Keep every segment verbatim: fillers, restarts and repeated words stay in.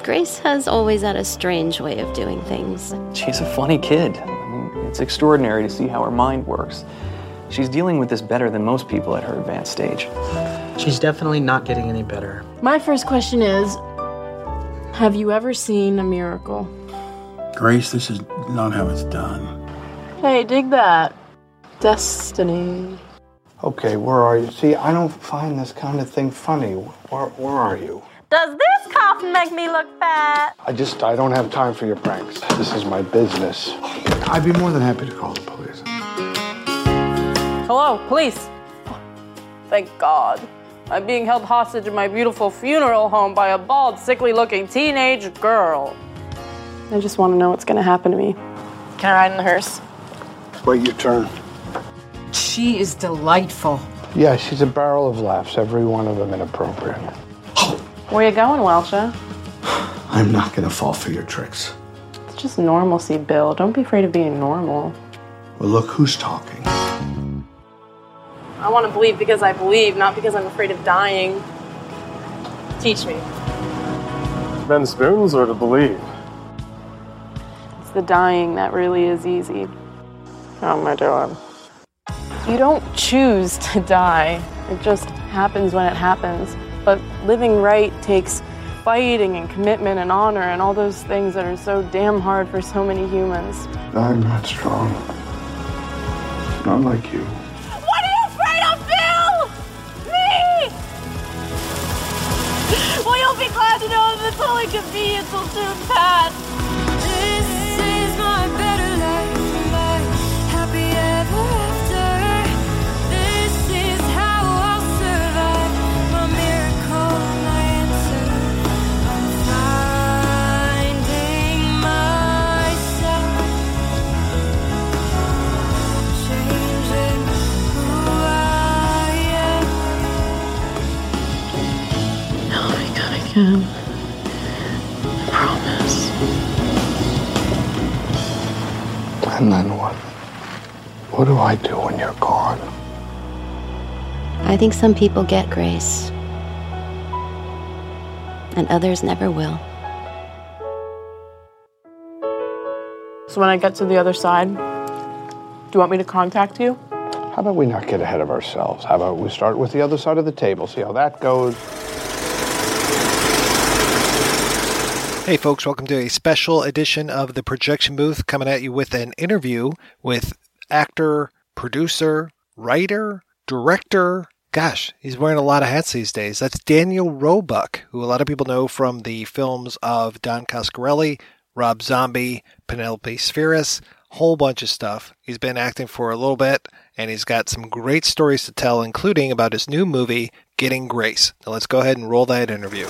Grace has always had a strange way of doing things. She's a funny kid. I mean, it's extraordinary to see how her mind works. She's dealing with this better than most people at her advanced stage. She's definitely not getting any better. My first question is, have you ever seen a miracle? Grace, this is not how it's done. Hey, dig that. Destiny. Okay, where are you? See, I don't find this kind of thing funny. Where, where are you? Does this coffin make me look fat? I just, I don't have time for your pranks. This is my business. I'd be more than happy to call the police. Hello, police. Thank God. I'm being held hostage in my beautiful funeral home by a bald, sickly-looking teenage girl. I just want to know what's going to happen to me. Can I ride in the hearse? Wait your turn. She is delightful. Yeah, she's a barrel of laughs, every one of them inappropriate. Where you going, Welcha? I'm not gonna fall for your tricks. It's just normalcy, Bill. Don't be afraid of being normal. Well, look who's talking. I want to believe because I believe, not because I'm afraid of dying. Teach me. Bend spoons or to believe? It's the dying that really is easy. How am I doing? You don't choose to die. It just happens when it happens. But living right takes fighting and commitment and honor and all those things that are so damn hard for so many humans. I'm not strong. Not like you. What are you afraid of, Bill? Me! Well, you'll be glad to know that this only convenience will soon pass. This is my better life, my happy ever after. This is how I'll survive, my miracle, my answer. I'm finding myself, changing who I am. I'll be good again. I promise. And then what? What do I do when you're gone? I think some people get Grace, and others never will. So when I get to the other side, do you want me to contact you? How about we not get ahead of ourselves? How about we start with the other side of the table, see how that goes? Hey folks, welcome to a special edition of The Projection Booth, coming at you with an interview with actor, producer, writer, director. Gosh, he's wearing a lot of hats these days. That's Daniel Roebuck, who a lot of people know from the films of Don Coscarelli, Rob Zombie, Penelope Spheris, whole bunch of stuff. He's been acting for a little bit, and he's got some great stories to tell, including about his new movie, Getting Grace. Now let's go ahead and roll that interview.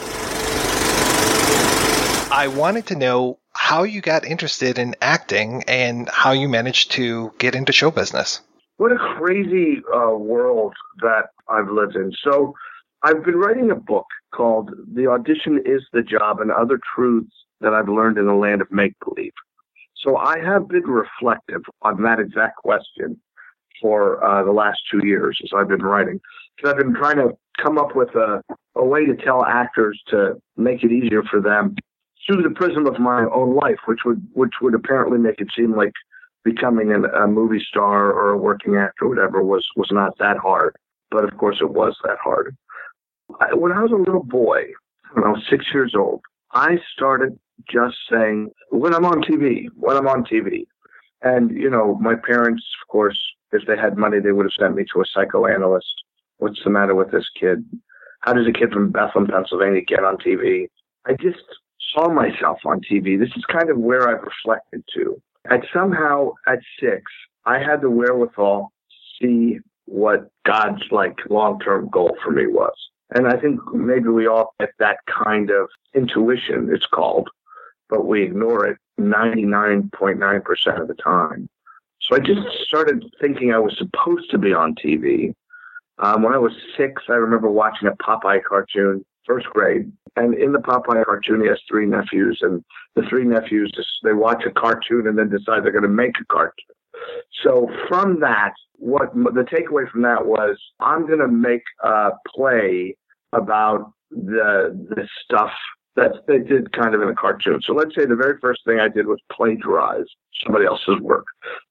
I wanted to know how you got interested in acting and how you managed to get into show business. What a crazy uh, world that I've lived in. So I've been writing a book called The Audition is the Job and Other Truths That I've Learned in the Land of Make-Believe. So I have been reflective on that exact question for uh, the last two years as I've been writing. So I've been trying to come up with a, a way to tell actors to make it easier for them through the prism of my own life, which would which would apparently make it seem like becoming an, a movie star or a working actor or whatever was, was not that hard. But of course it was that hard. I, when I was a little boy, when I was six years old, I started just saying, when I'm on T V, when I'm on T V. And, you know, my parents, of course, if they had money, they would have sent me to a psychoanalyst. What's the matter with this kid? How does a kid from Bethlehem, Pennsylvania get on T V? I just saw myself on T V. This is kind of where I've reflected to. And somehow at six, I had the wherewithal to see what God's like long-term goal for me was. And I think maybe we all get that kind of intuition, it's called, but we ignore it ninety-nine point nine percent of the time. So I just started thinking I was supposed to be on T V. Um, when I was six, I remember watching a Popeye cartoon, first grade. And in the Popeye cartoon, he has three nephews. And the three nephews, just, they watch a cartoon and then decide they're going to make a cartoon. So from that, what the takeaway from that was, I'm going to make a play about the the stuff That's they did kind of in a cartoon. So let's say the very first thing I did was plagiarize somebody else's work.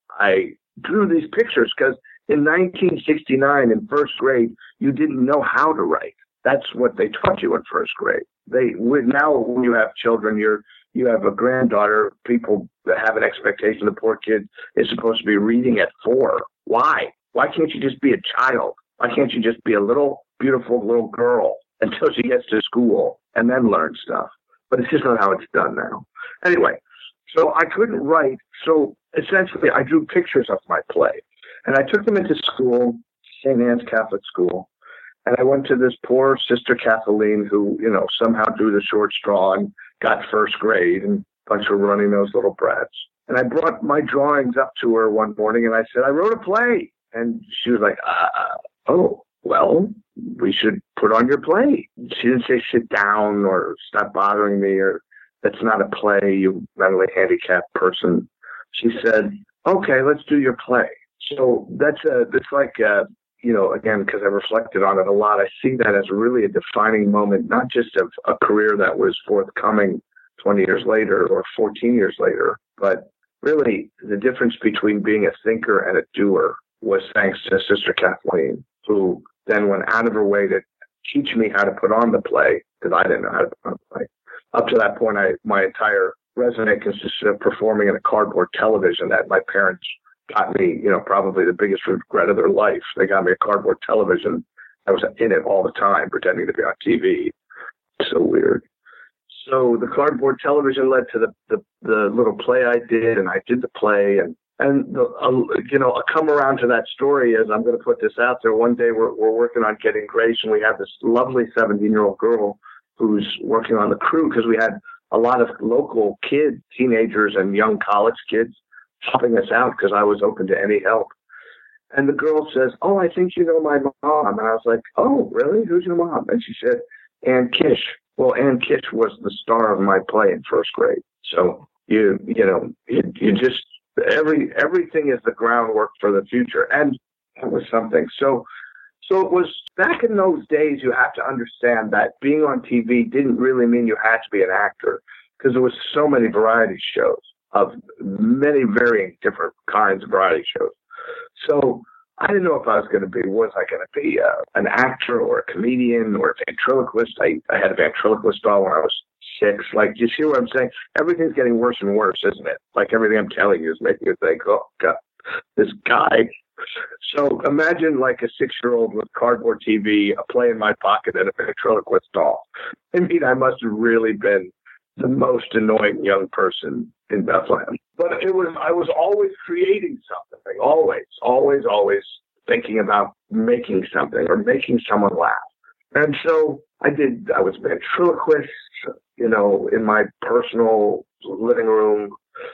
I drew these pictures because in nineteen sixty-nine, in first grade, you didn't know how to write. That's what they taught you in first grade. They with now when you have children, you're you have a granddaughter. People have an expectation the poor kid is supposed to be reading at four. Why? Why can't you just be a child? Why can't you just be a little beautiful little girl until she gets to school and then learn stuff? But it's just not how it's done now. Anyway, so I couldn't write. So essentially, I drew pictures of my play, and I took them into school, Saint Anne's Catholic School. And I went to this poor Sister Kathleen who, you know, somehow drew the short straw and got first grade, and a bunch of runny-nosed little brats. And I brought my drawings up to her one morning, and I said, I wrote a play. And she was like, uh, oh, well, we should put on your play. She didn't say sit down or stop bothering me or that's not a play, you mentally handicapped person. She said, okay, let's do your play. So that's a, that's like a, you know, again, because I reflected on it a lot, I see that as really a defining moment, not just of a career that was forthcoming twenty years later or fourteen years later, but really the difference between being a thinker and a doer was thanks to Sister Kathleen, who then went out of her way to teach me how to put on the play, because I didn't know how to put on the play. Up to that point, I my entire resume consisted of performing in a cardboard television that my parents got me, you know, probably the biggest regret of their life. They got me a cardboard television. I was in it all the time, pretending to be on T V. So weird. So the cardboard television led to the, the, the little play I did, and I did the play. And, and the, uh, you know, I'll come around to that story as I'm going to put this out there. One day we're, we're working on Getting Grace, and we have this lovely seventeen-year-old girl who's working on the crew because we had a lot of local kids, teenagers and young college kids helping us out because I was open to any help. And the girl says, oh, I think you know my mom. And I was like, oh, really? Who's your mom? And she said, Ann Kish. Well, Ann Kish was the star of my play in first grade. So, you you know, you, you just, every everything is the groundwork for the future. And that was something. So, so it was, back in those days, you have to understand that being on T V didn't really mean you had to be an actor because there was so many variety shows of many varying different kinds of variety shows. So I didn't know if I was going to be, was I going to be uh, an actor or a comedian or a ventriloquist? I, I had a ventriloquist doll when I was six. Like, you see what I'm saying? Everything's getting worse and worse, isn't it? Like, everything I'm telling you is making you think, oh, God, this guy. So imagine like a six-year-old with cardboard T V, a play in my pocket, and a ventriloquist doll. I mean, I must have really been the most annoying young person in Bethlehem. But it was, I was always creating something, always, always, always thinking about making something or making someone laugh. And so I did, I was ventriloquist, you know, in my personal living room.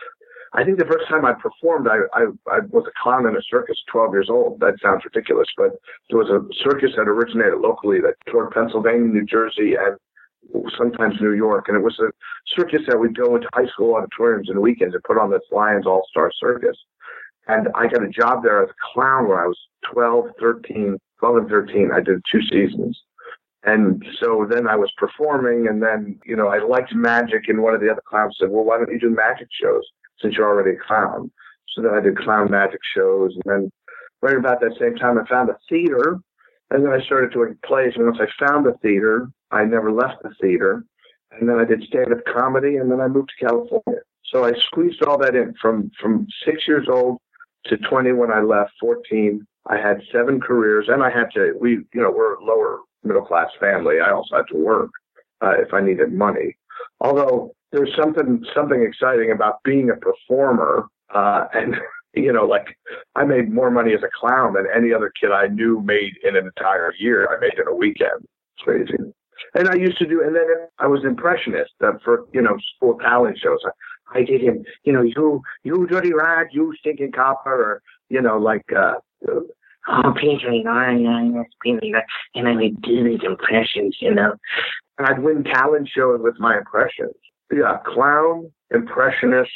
I think the first time I performed, I, I, I was a clown in a circus, twelve years old. That sounds ridiculous, but there was a circus that originated locally that toured Pennsylvania, New Jersey, and sometimes New York. And it was a circus that would go into high school auditoriums and weekends and put on this Lions All-Star Circus. And I got a job there as a clown when I was twelve, thirteen, twelve and thirteen. I did two seasons. And so then I was performing, and then, you know, I liked magic, and one of the other clowns said, well, why don't you do magic shows since you're already a clown? So then I did clown magic shows. And then right about that same time, I found a theater, and then I started doing plays. And once I found the theater, I never left the theater. And then I did stand-up comedy, and then I moved to California. So I squeezed all that in from, from six years old to twenty when I left, fourteen. I had seven careers, and I had to, we, you know, we're a lower middle-class family. I also had to work uh, if I needed money. Although there's something, something exciting about being a performer. Uh, and, you know, like I made more money as a clown than any other kid I knew made in an entire year. I made in a weekend. It's crazy. And I used to do, and then I was impressionist uh, for, you know, school talent shows. I, I did him, you know, you, you dirty rat, you stinking copper, or, you know, like, uh, oh, Peter, you know, I, I, Peter, and I would do these impressions, you know. And I'd win talent shows with my impressions. Yeah, clown, impressionist,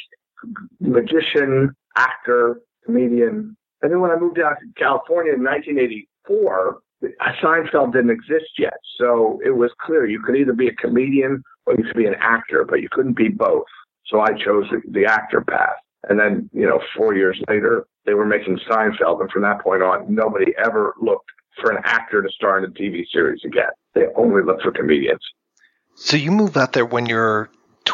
magician, actor, comedian. And then when I moved out to California in nineteen eighty-four, Seinfeld didn't exist yet. So it was clear you could either be a comedian or you could be an actor, but you couldn't be both. So I chose the, the actor path. And then, you know, four years later, they were making Seinfeld. And from that point on, nobody ever looked for an actor to star in a T V series again. They only looked for comedians. So you moved out there when you're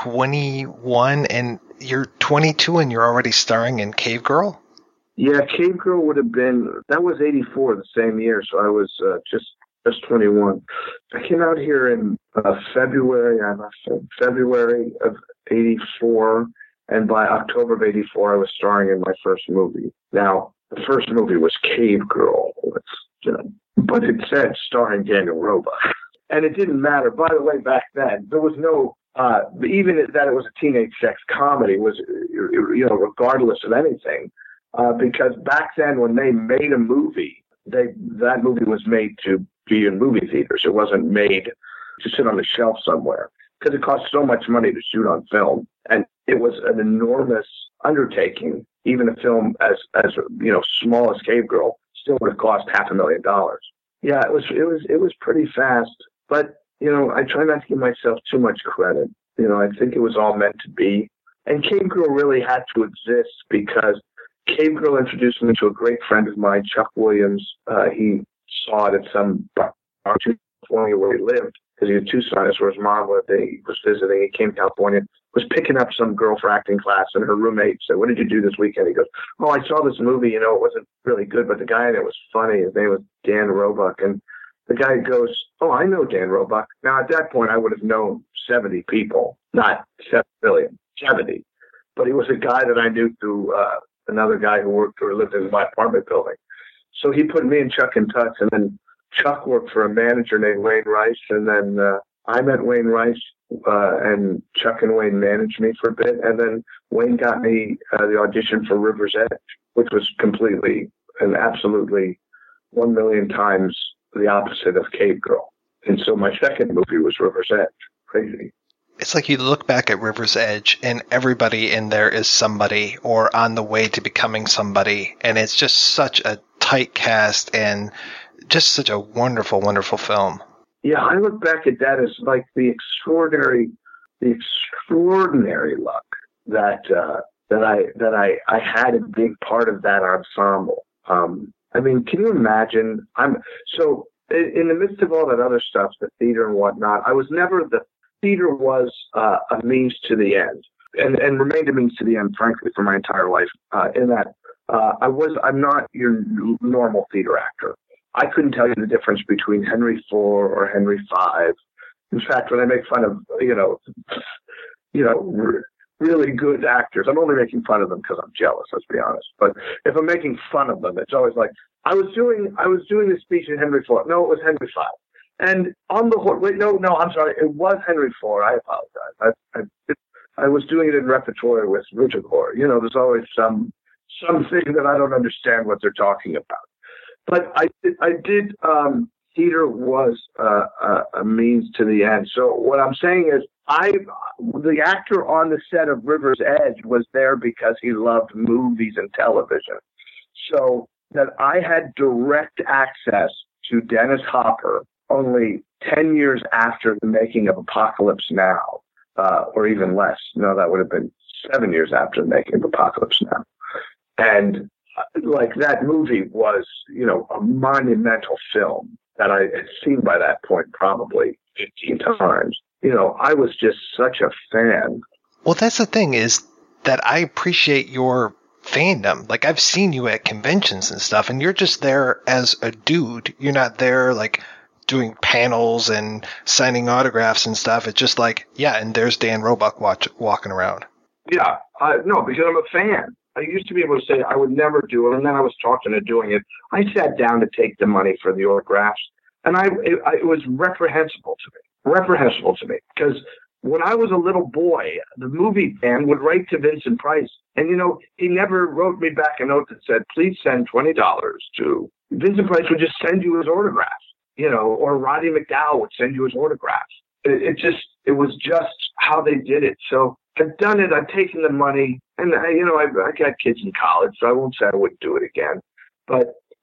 twenty-one and you're twenty-two and you're already starring in Cave Girl? Yeah, Cave Girl would have been, that was eighty-four, the same year. So I was uh, just just twenty-one. I came out here in uh, February, I left in February of eighty-four. And by October of eighty-four, I was starring in my first movie. Now, the first movie was Cave Girl. It's, you know, but it said starring Daniel Roebuck. And it didn't matter. By the way, back then, there was no, uh, even that it was a teenage sex comedy was, you know, regardless of anything. Uh, because back then, when they made a movie, they that movie was made to be in movie theaters. It wasn't made to sit on the shelf somewhere because it cost so much money to shoot on film. And it was an enormous undertaking. Even a film as, as you know, small as Cave Girl still would have cost half a million dollars. Yeah, it was, it was, it was pretty fast. But, you know, I try not to give myself too much credit. You know, I think it was all meant to be. And Cave Girl really had to exist because Cave Girl introduced me to a great friend of mine, Chuck Williams. Uh, he saw it at some bar in California where he lived because he had two sons where his mom lived. He was visiting. He came to California, was picking up some girl for acting class, and her roommate said, "What did you do this weekend?" He goes, "Oh, I saw this movie. You know, it wasn't really good, but the guy in it was funny. His name was Dan Roebuck." And the guy goes, "Oh, I know Dan Roebuck." Now, at that point, I would have known seventy people, not seven million, seventy. But he was a guy that I knew through uh, another guy who worked or lived in my apartment building. So he put me and Chuck in touch, and then Chuck worked for a manager named Wayne Rice, and then uh, I met Wayne Rice, uh, and Chuck and Wayne managed me for a bit, and then Wayne got me uh, the audition for River's Edge, which was completely and absolutely one million times the opposite of Cave Girl. And so my second movie was River's Edge. Crazy. It's like you look back at River's Edge and everybody in there is somebody or on the way to becoming somebody. And it's just such a tight cast and just such a wonderful, wonderful film. Yeah, I look back at that as like the extraordinary, the extraordinary luck that uh, that I that I, I had in being part of that ensemble. Um, I mean, can you imagine? I'm so in, in the midst of all that other stuff, the theater and whatnot. I was never the theater was uh, a means to the end, and and remained a means to the end, frankly, for my entire life. Uh, in that, uh, I was I'm not your normal theater actor. I couldn't tell you the difference between Henry four or Henry five. In fact, when I make fun of you know, you know. R- really good actors. I'm only making fun of them because I'm jealous, let's be honest. But if I'm making fun of them, it's always like, I was doing I was doing this speech in Henry four. No, it was Henry five. And on the horse, wait, no, no, I'm sorry. It was Henry four. I apologize. I, I, it, I was doing it in repertoire with Richard Gore. You know, there's always some something that I don't understand what they're talking about. But I, I did, um, theater was uh, a, a means to the end. So what I'm saying is, I, the actor on the set of River's Edge was there because he loved movies and television. So that I had direct access to Dennis Hopper only ten years after the making of Apocalypse Now, uh, or even less. No, that would have been seven years after the making of Apocalypse Now. And uh, like that movie was, you know, a monumental film that I had seen by that point probably fifteen times. You know, I was just such a fan. Well, that's the thing is that I appreciate your fandom. Like, I've seen you at conventions and stuff, and you're just there as a dude. You're not there, like, doing panels and signing autographs and stuff. It's just like, yeah, and there's Dan Roebuck watch, walking around. Yeah, uh, no, because I'm a fan. I used to be able to say I would never do it, and then I was talked into doing it. I sat down to take the money for the autographs, and I it, I, it was reprehensible to me. reprehensible to me because when I was a little boy, the movie fan would write to Vincent Price, and you know he never wrote me back a note that said, "Please send twenty dollars to." Vincent Price would just send you his autographs, you know, or Roddy McDowall would send you his autographs. It, it just it was just how they did it. So I've done it. I've taken the money, and I, you know I, I got kids in college, so I won't say I wouldn't do it again. But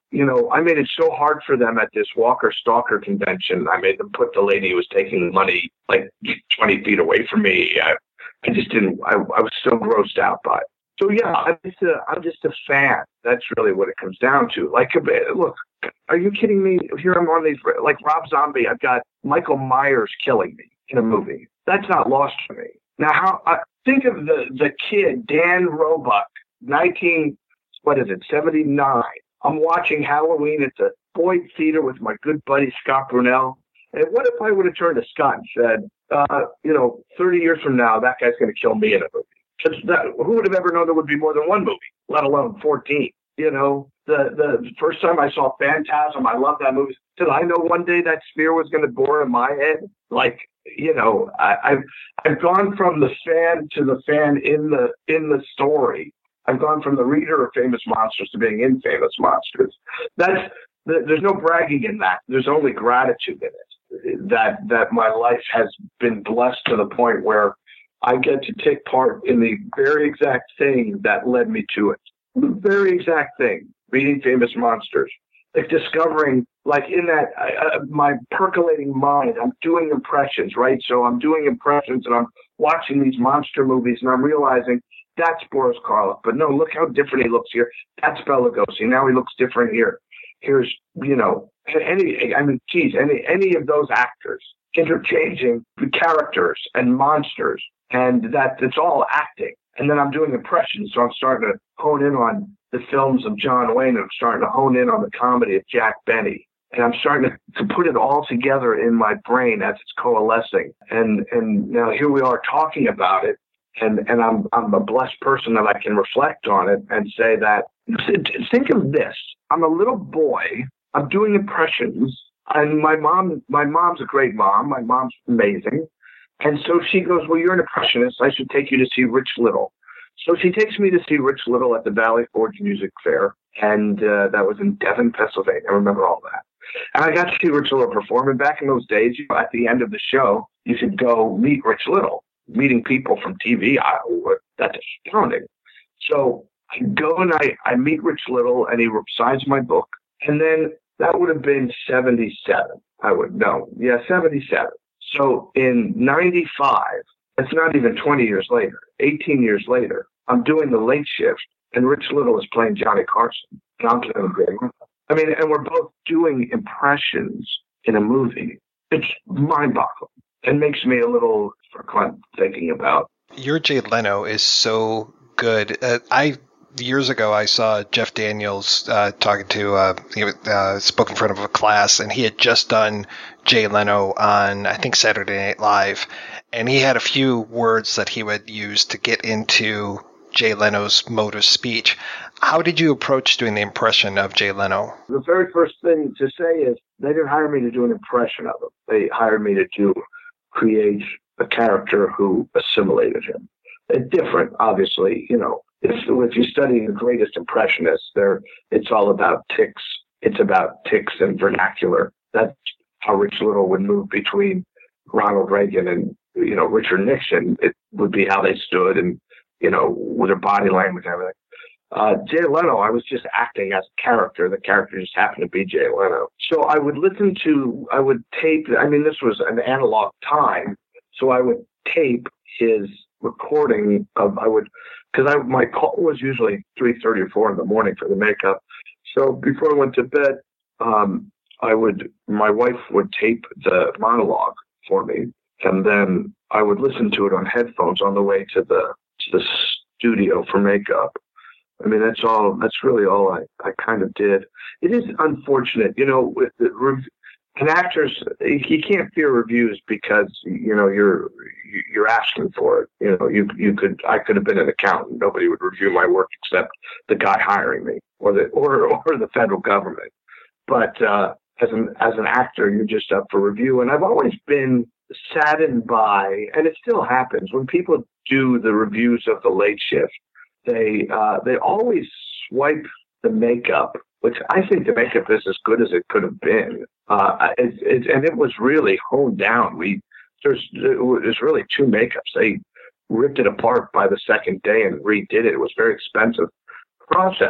you know, I made it so hard for them at this Walker Stalker convention. I made them put the lady who was taking the money like twenty feet away from me. I, I just didn't, I, I was so grossed out by it. So yeah, I'm just a, I'm just a fan. That's really what it comes down to. Like, look, are you kidding me? Here I'm on these, like Rob Zombie, I've got Michael Myers killing me in a movie. That's not lost to me. Now, how, I think of the, the kid, Dan Roebuck, nineteen, what is it, seventy-nine. I'm watching Halloween at the Boyd Theater with my good buddy Scott Brunel. And what if I would have turned to Scott and said, uh, you know, thirty years from now, that guy's going to kill me in a movie? Because who would have ever known there would be more than one movie, let alone fourteen? You know, the the first time I saw Phantasm, I loved that movie. Did I know one day that spear was going to bore in my head? Like, you know, I, I've I've gone from the fan to the fan in the in the story. I've gone from the reader of Famous Monsters to being in Famous Monsters. That's there's no bragging in that. There's only gratitude in it. That that my life has been blessed to the point where I get to take part in the very exact thing that led me to it. The very exact thing, reading Famous Monsters, like discovering, like in that, uh, my percolating mind, I'm doing impressions, right? So I'm doing impressions and I'm watching these monster movies and I'm realizing that's Boris Karloff. But no, look how different he looks here. That's Bela Lugosi. Now he looks different here. Here's, you know, any, I mean, geez, any, any of those actors interchanging characters and monsters. And that it's all acting. And then I'm doing impressions, so I'm starting to hone in on the films of John Wayne, and I'm starting to hone in on the comedy of Jack Benny. And I'm starting to, to put it all together in my brain as it's coalescing. And and now here we are talking about it, and, and I'm I'm a blessed person that I can reflect on it and say that, think of this. I'm a little boy, I'm doing impressions, and my mom, my mom's a great mom, my mom's amazing. And so she goes, well, you're an impressionist. I should take you to see Rich Little. So she takes me to see Rich Little at the Valley Forge Music Fair. And uh, that was in Devon, Pennsylvania. I remember all that. And I got to see Rich Little perform. And back in those days, you know, at the end of the show, you could go meet Rich Little. Meeting people from T V, I, that's astounding. So I go and I, I meet Rich Little, and he signs my book. And then that would have been seventy-seven. I would know. Yeah, seventy-seven. So in ninety-five, it's not even twenty years later, eighteen years later, I'm doing the late shift, and Rich Little is playing Johnny Carson. And I'm playing Greg. I mean, and we're both doing impressions in a movie. It's mind-boggling. It makes me a little verklempt thinking about. Your Jay Leno is so good. Uh, I Years ago, I saw Jeff Daniels uh, talking to, uh, he uh, spoke in front of a class, and he had just done Jay Leno on, I think, Saturday Night Live. And he had a few words that he would use to get into Jay Leno's mode of speech. How did you approach doing the impression of Jay Leno? The very first thing to say is they didn't hire me to do an impression of him. They hired me to do, create a character who assimilated him. It's different, obviously, you know. If, if you study the greatest impressionists, there it's all about tics. It's about tics and vernacular. That's how Rich Little would move between Ronald Reagan and, you know, Richard Nixon. It would be how they stood and, you know, with their body language and everything. Uh, Jay Leno, I was just acting as a character. The character just happened to be Jay Leno. So I would listen to, I would tape, I mean, this was an analog time, so I would tape his recording of, I would, because I my call was usually three thirty or four in the morning for the makeup. So before I went to bed, um, I would my wife would tape the monologue for me, and then I would listen to it on headphones on the way to the to the studio for makeup. I mean, that's all. That's really all I, I kind of did. It is unfortunate, you know, with the rev- an actor's, you can't fear reviews because, you know, you're you're asking for it. You know, you you could I could have been an accountant. Nobody would review my work except the guy hiring me or the or or the federal government. But uh, as an as an actor, you're just up for review. And I've always been saddened by, and it still happens when people do the reviews of The Late Shift. They uh, they always swipe the makeup, which I think the makeup is as good as it could have been. Uh, it, it, and it was really honed down. We there's there's really two makeups. They ripped it apart by the second day and redid it. It was a very expensive process.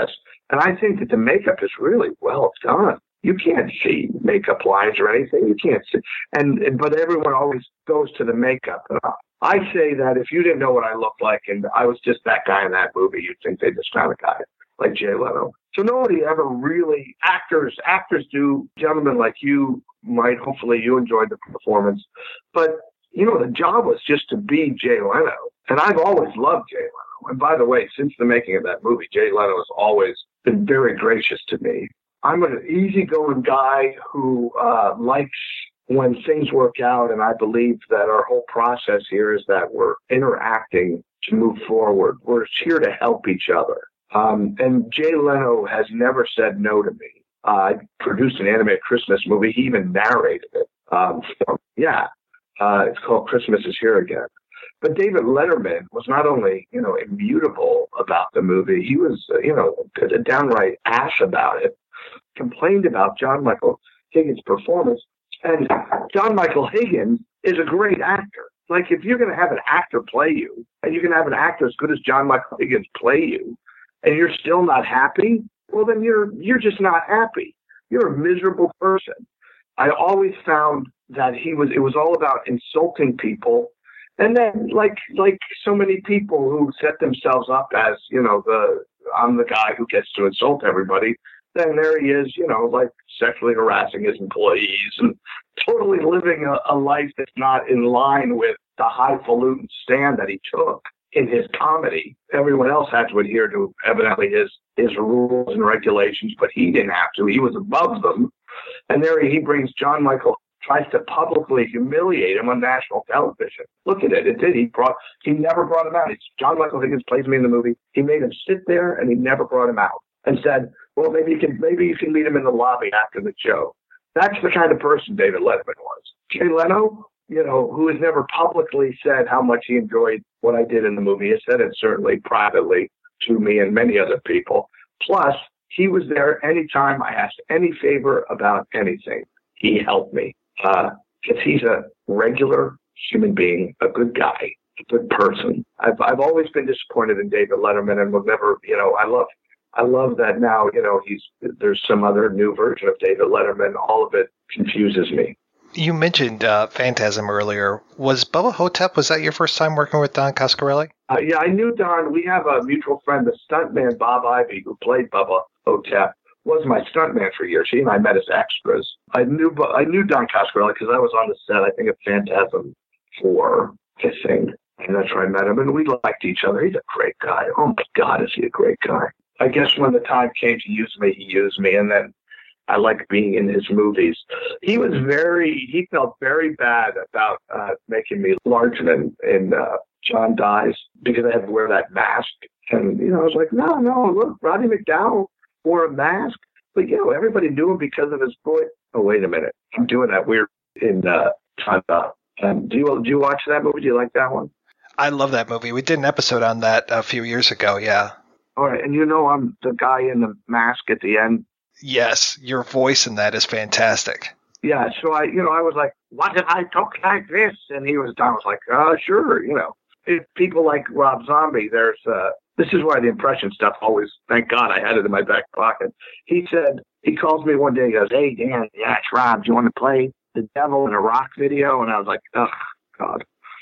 And I think that the makeup is really well done. You can't see makeup lines or anything. You can't see. And, and but everyone always goes to the makeup. Uh, I say that if you didn't know what I looked like and I was just that guy in that movie, you'd think they just found a guy like Jay Leno. So nobody ever really, actors, actors do, gentlemen like you might, hopefully you enjoyed the performance. But, you know, the job was just to be Jay Leno. And I've always loved Jay Leno. And by the way, since the making of that movie, Jay Leno has always been very gracious to me. I'm an easygoing guy who uh, likes when things work out, and I believe that our whole process here is that we're interacting to move forward. We're here to help each other. Um, and Jay Leno has never said no to me. Uh, I produced an animated Christmas movie. He even narrated it. Um, so, yeah, uh, it's called Christmas is Here Again. But David Letterman was not only, you know, immutable about the movie, he was, uh, you know, a downright ass about it, complained about John Michael Higgins' performance. And John Michael Higgins is a great actor. Like, if you're going to have an actor play you, and you can have an actor as good as John Michael Higgins play you, and you're still not happy, well, then you're you're just not happy. You're a miserable person. I always found that he was, it was all about insulting people. And then, like like so many people who set themselves up as, you know, the I'm the guy who gets to insult everybody, then there he is, you know, like sexually harassing his employees and totally living a, a life that's not in line with the highfalutin stand that he took in his comedy. Everyone else had to adhere to, evidently, his, his rules and regulations, but he didn't have to. He was above them. And there he brings John Michael, tries to publicly humiliate him on national television. Look at it. It did. He brought, he never brought him out. It's John Michael Higgins plays me in the movie. He made him sit there and he never brought him out and said, well, maybe you can, maybe you can meet him in the lobby after the show. That's the kind of person David Letterman was. Jay Leno, you know, who has never publicly said how much he enjoyed what I did in the movie, has said it certainly privately to me and many other people. Plus, he was there anytime I asked any favor about anything. He helped me. Uh, because he's a regular human being, a good guy, a good person. I've I've always been disappointed in David Letterman, and will never, you know, I love I love that now, you know, he's there's some other new version of David Letterman. All of it confuses me. You mentioned uh, Phantasm earlier. Was Bubba Hotep, was that your first time working with Don Coscarelli? Uh, yeah, I knew Don. We have a mutual friend, the stuntman Bob Ivy, who played Bubba Hotep, was my stuntman for years. He and I met as extras. I knew I knew Don Coscarelli because I was on the set, I think, of Phantasm four, I think. And that's where I met him. And we liked each other. He's a great guy. Oh, my God, is he a great guy. I guess when the time came to use me, he used me. And then I liked being in his movies. He was very, he felt very bad about uh, making me larger in, in uh, John Dies because I had to wear that mask. And, you know, I was like, no, no, look, Roddy McDowell wore a mask. But, you know, everybody knew him because of his voice. Oh, wait a minute. I'm doing that weird in uh, Time Out. Um, do you do you watch that movie? Do you like that one? I love that movie. We did an episode on that a few years ago, yeah. All right, and you know I'm the guy in the mask at the end? Yes, your voice in that is fantastic. Yeah, so I, you know, I was like, what if I talk like this? And he was, I was like, uh, sure, you know. If people like Rob Zombie, there's, uh, this is why the impression stuff always, thank God I had it in my back pocket. He said, he calls me one day, he goes, hey, Dan, yeah, it's Rob, do you want to play the devil in a rock video? And I was like, oh, God.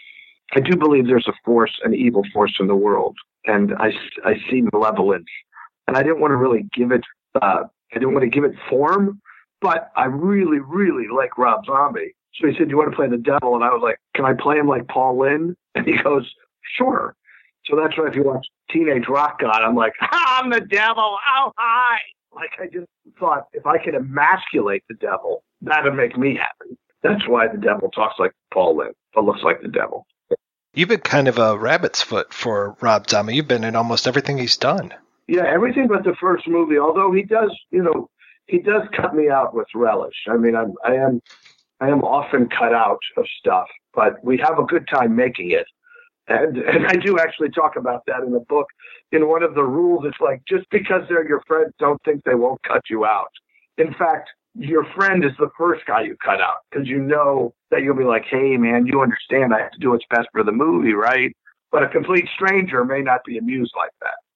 I do believe there's a force, an evil force in the world, and I, I see malevolence. And I didn't want to really give it, uh, I didn't want to give it form, but I really, really like Rob Zombie. So he said, do you want to play the devil? And I was like, can I play him like Paul Lynde? And he goes, sure. So that's why if you watch Teenage Rock God, I'm like, I'm the devil, oh, hi. Like, I just thought if I could emasculate the devil, that would make me happy. That's why the devil talks like Paul Lynde, but looks like the devil. You've been kind of a rabbit's foot for Rob Zombie. You've been in almost everything he's done. Yeah, everything but the first movie, although he does, you know, he does cut me out with relish. I mean, I'm, I am I am often cut out of stuff, but we have a good time making it. And and I do actually talk about that in the book. In one of the rules, it's like, just because they're your friends, don't think they won't cut you out. In fact, your friend is the first guy you cut out because you know that you'll be like, hey, man, you understand I have to do what's best for the movie, right? But a complete stranger may not be amused like that.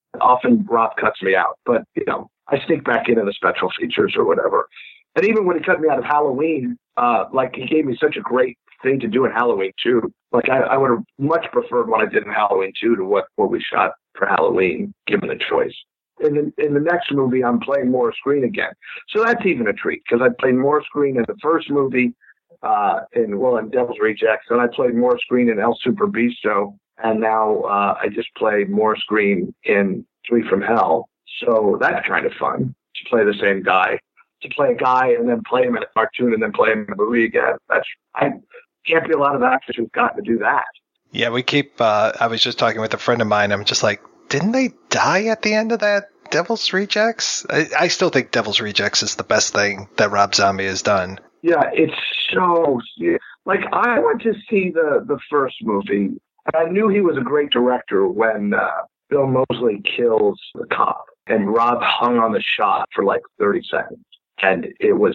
often Rob cuts me out, but, you know, I sneak back into the special features or whatever. And even when he cut me out of Halloween, uh, like he gave me such a great thing to do in Halloween two. Like I, I would have much preferred what I did in Halloween two to what, what we shot for Halloween, given the choice. In the, in the next movie, I'm playing more screen again. So that's even a treat, because I played more screen in the first movie, uh, in, well, in Devil's Rejects, and I played more screen in El Super Beasto, and now uh, I just play more screen in Three from Hell. So that's kind of fun, to play the same guy. To play a guy and then play him in a cartoon and then play him in a movie again. That's, I can't be a lot of actors who've gotten to do that. Yeah, we keep, uh, I was just talking with a friend of mine. I'm just like, didn't they die at the end of that Devil's Rejects? I, I still think Devil's Rejects is the best thing that Rob Zombie has done. Yeah, it's so, like, I went to see the, the first movie, and I knew he was a great director when uh, Bill Moseley kills the cop, and Rob hung on the shot for like thirty seconds, and it was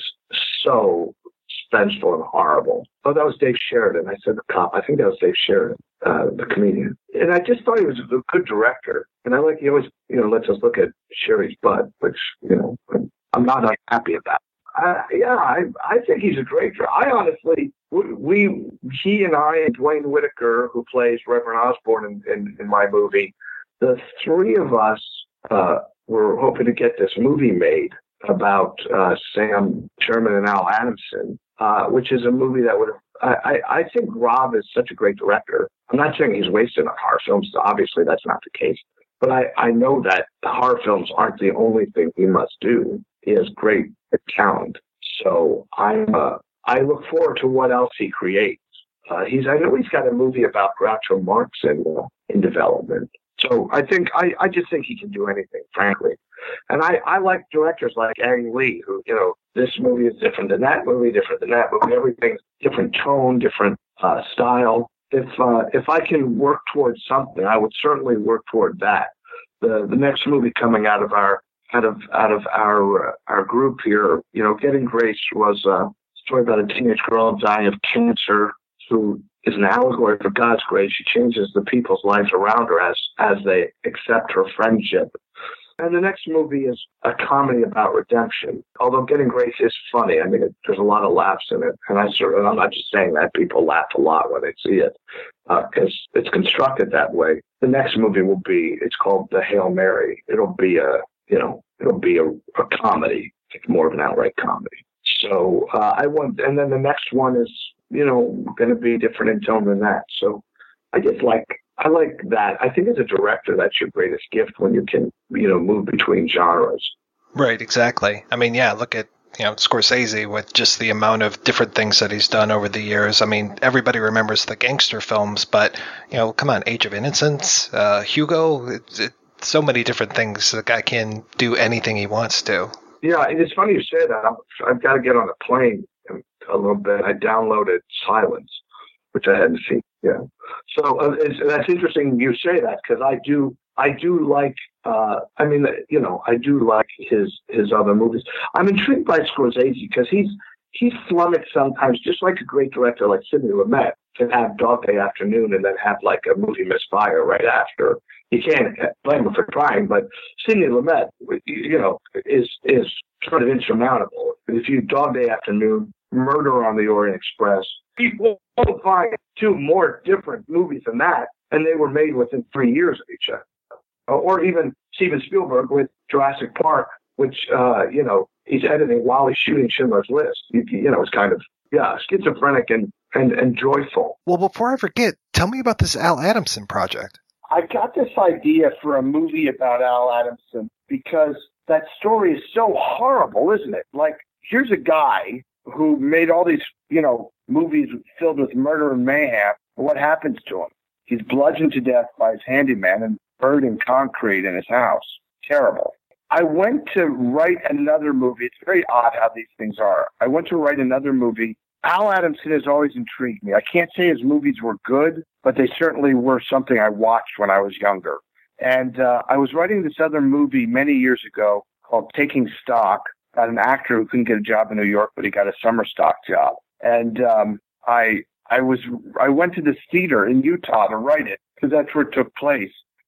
so suspenseful and horrible. Oh, that was Dave Sheridan. I said the cop. I think that was Dave Sheridan, uh, the comedian. And I just thought he was a good director. And I like, he always, you know, lets us look at Sherry's butt, which, you know, I'm not unhappy about. Uh, yeah, I I think he's a great director. I honestly, we, he and I and Dwayne Whitaker, who plays Reverend Osborne in, in, in my movie, the three of us uh, were hoping to get this movie made about uh, Sam Sherman and Al Adamson, uh, which is a movie that would have, I, I, I think Rob is such a great director. I'm not saying he's wasted on horror films. Obviously, that's not the case. But I, I know that horror films aren't the only thing he must do. He has great talent. So I'm, uh, I look forward to what else he creates. Uh, he's, I know he's got a movie about Groucho Marx in, uh, in development. So I think, I, I just think he can do anything, frankly. And I, I like directors like Ang Lee, who, you know, this movie is different than that movie, different than that movie. Everything's different tone, different uh, style. If uh, if I can work towards something, I would certainly work toward that. The the next movie coming out of our out of out of our uh, our group here, you know, Getting Grace was a story about a teenage girl dying of cancer who is an allegory for God's grace. She changes the people's lives around her as as they accept her friendship. And the next movie is a comedy about redemption. Although Getting Grace is funny, I mean, it, there's a lot of laughs in it. And I sort of, I'm not just saying that. People laugh a lot when they see it because uh, it's constructed that way. The next movie will be, it's called The Hail Mary. It'll be a, you know, it'll be a, a comedy, like more of an outright comedy. So uh, I want, and then the next one is, you know, going to be different in tone than that. So I just like, I like that. I think as a director, that's your greatest gift when you can, you know, move between genres. Right, exactly. I mean, yeah, look at, you know, Scorsese with just the amount of different things that he's done over the years. I mean, everybody remembers the gangster films, but, you know, come on, Age of Innocence, uh, Hugo, it, it, so many different things. The guy can do anything he wants to. Yeah, it's funny you say that. I'm, I've got to get on a plane a little bit. I downloaded Silence, which I hadn't seen. Yeah. So uh, it's, that's interesting you say that, because I do, I do like, uh, I mean, you know, I do like his, his other movies. I'm intrigued by Scorsese because he's, he's flummoxed sometimes, just like a great director like Sidney Lumet can have Dog Day Afternoon and then have like a movie Misfire right after. You can't blame him for trying, but Sidney Lumet, you know, is, is sort of insurmountable. If you Dog Day Afternoon, Murder on the Orient Express, people will find two more different movies than that, and they were made within three years of each other. Or even Steven Spielberg with Jurassic Park, which, uh, you know, he's editing while he's shooting Schindler's List. You, you know, it's kind of, yeah, schizophrenic and, and, and joyful. Well, before I forget, tell me about this Al Adamson project. I got this idea for a movie about Al Adamson because that story is so horrible, isn't it? Like, here's a guy who made all these, you know, movies filled with murder and mayhem. What happens to him? He's bludgeoned to death by his handyman and buried in concrete in his house. Terrible. I went to write another movie. It's very odd how these things are. I went to write another movie. Al Adamson has always intrigued me. I can't say his movies were good, but they certainly were something I watched when I was younger. And uh, I was writing this other movie many years ago called Taking Stock, about an actor who couldn't get a job in New York, but he got a summer stock job. And um, I I was I went to this theater in Utah to write it because that's where it took place.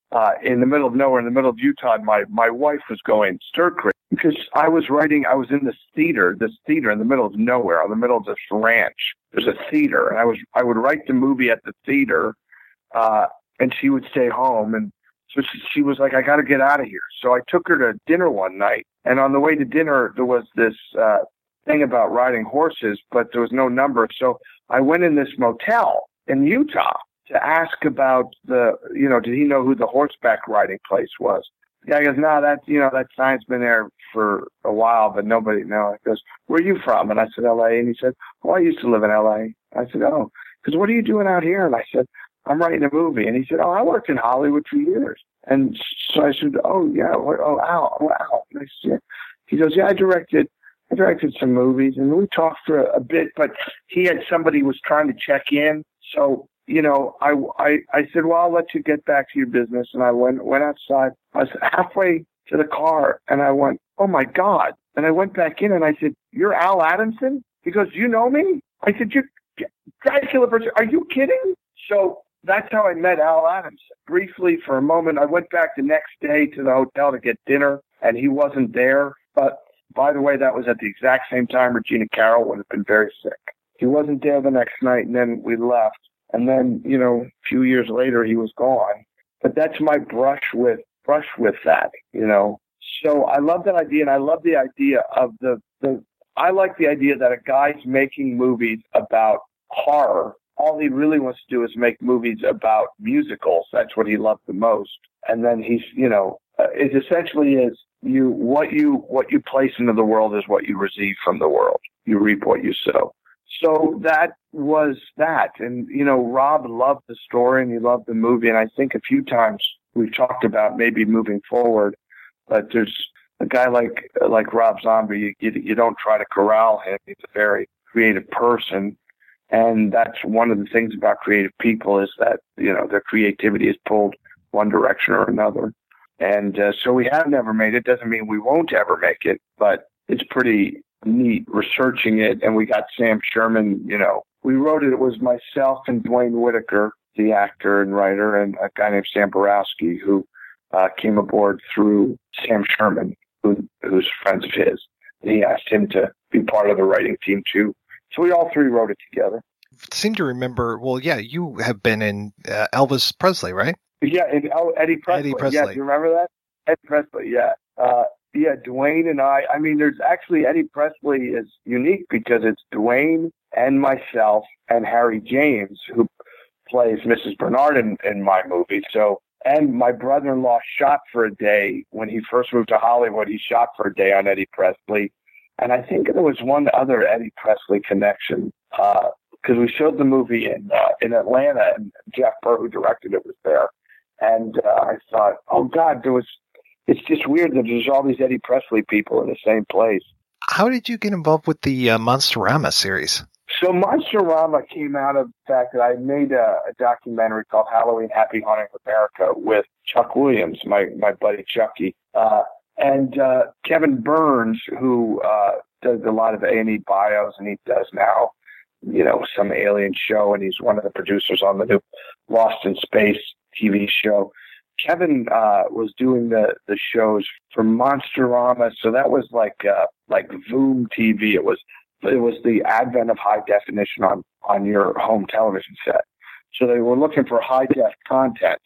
uh, in the middle of nowhere, in the middle of Utah. And my, my wife was going stir crazy because I was writing, I was in this theater, this theater in the middle of nowhere, in the middle of this ranch. There's a theater, and I was, I would write the movie at the theater, uh, and she would stay home. And so she, she was like, I got to get out of here. So I took her to dinner one night, and on the way to dinner, there was this, uh, thing about riding horses, but there was no number. So I went in this motel in Utah to ask about the, you know, did he know who the horseback riding place was? The guy goes, no, that, you know, that sign's been there for a while, but nobody knows. He goes, where are you from? And I said, L A. And he said, oh, I used to live in L A. I said, oh, because what are you doing out here? And I said, I'm writing a movie. And he said, oh, I worked in Hollywood for years. And so I said, oh, yeah, oh, Al, oh, Al. And I said, he goes, yeah, I directed I directed some movies, and we talked for a, a bit, but he had somebody who was trying to check in. So, you know, I, I, I said, well, I'll let you get back to your business. And I went, went outside. I was halfway to the car, and I went, oh, my God. And I went back in, and I said, you're Al Adamson? He goes, you know me? I said, you're Dracula person. Are you kidding? So that's how I met Al Adamson. Briefly, for a moment, I went back the next day to the hotel to get dinner, and he wasn't there. But by the way, that was at the exact same time Regina Carroll would have been very sick. He wasn't there the next night, and then we left. And then, you know, a few years later, he was gone. But that's my brush with brush with that, you know. So I love that idea, and I love the idea of the, the I like the idea that a guy's making movies about horror. All he really wants to do is make movies about musicals. That's what he loved the most. And then he's, you know, uh, it essentially is you what you what you place into the world is what you receive from the world. You reap what you sow. So that was that. And, you know, Rob loved the story and he loved the movie. And I think a few times we've talked about maybe moving forward, but there's a guy like like Rob Zombie, you, you, you don't try to corral him. He's a very creative person. And that's one of the things about creative people is that, you know, their creativity is pulled one direction or another. And uh, so we have never made it. Doesn't mean we won't ever make it, but it's pretty neat researching it. And we got Sam Sherman, you know, we wrote it. It was myself and Dwayne Whitaker, the actor and writer, and a guy named Sam Borowski, who uh, came aboard through Sam Sherman, who, who's friends of his. And he asked him to be part of the writing team too. So we all three wrote it together. Seem to remember, well, yeah, you have been in uh, Elvis Presley, right? Yeah, and oh, Eddie Presley. Eddie Presley. Yeah, do you remember that? Eddie Presley, yeah. Uh, yeah, Dwayne and I, I mean, there's actually, Eddie Presley is unique because it's Dwayne and myself and Harry James, who plays Missus Bernard in, in my movie. So, and my brother-in-law shot for a day when he first moved to Hollywood. He shot for a day on Eddie Presley. And I think there was one other Eddie Presley connection, because uh, we showed the movie in uh, in Atlanta, and Jeff Burr, who directed it, was there. And uh, I thought, oh, God, there was. It's just weird that there's all these Eddie Presley people in the same place. How did you get involved with the uh, Monsterama series? So Monsterama came out of the fact that I made a, a documentary called Halloween Happy Haunting America with Chuck Williams, my, my buddy Chucky. Uh, and uh, Kevin Burns, who uh, does a lot of A and E bios, and he does now, you know, some alien show, and he's one of the producers on the new Lost in Space T V show. Kevin uh, was doing the, the shows for Monsterama, so that was like uh, like Voom T V. It was it was the advent of high definition on, on your home television set. So they were looking for high def content.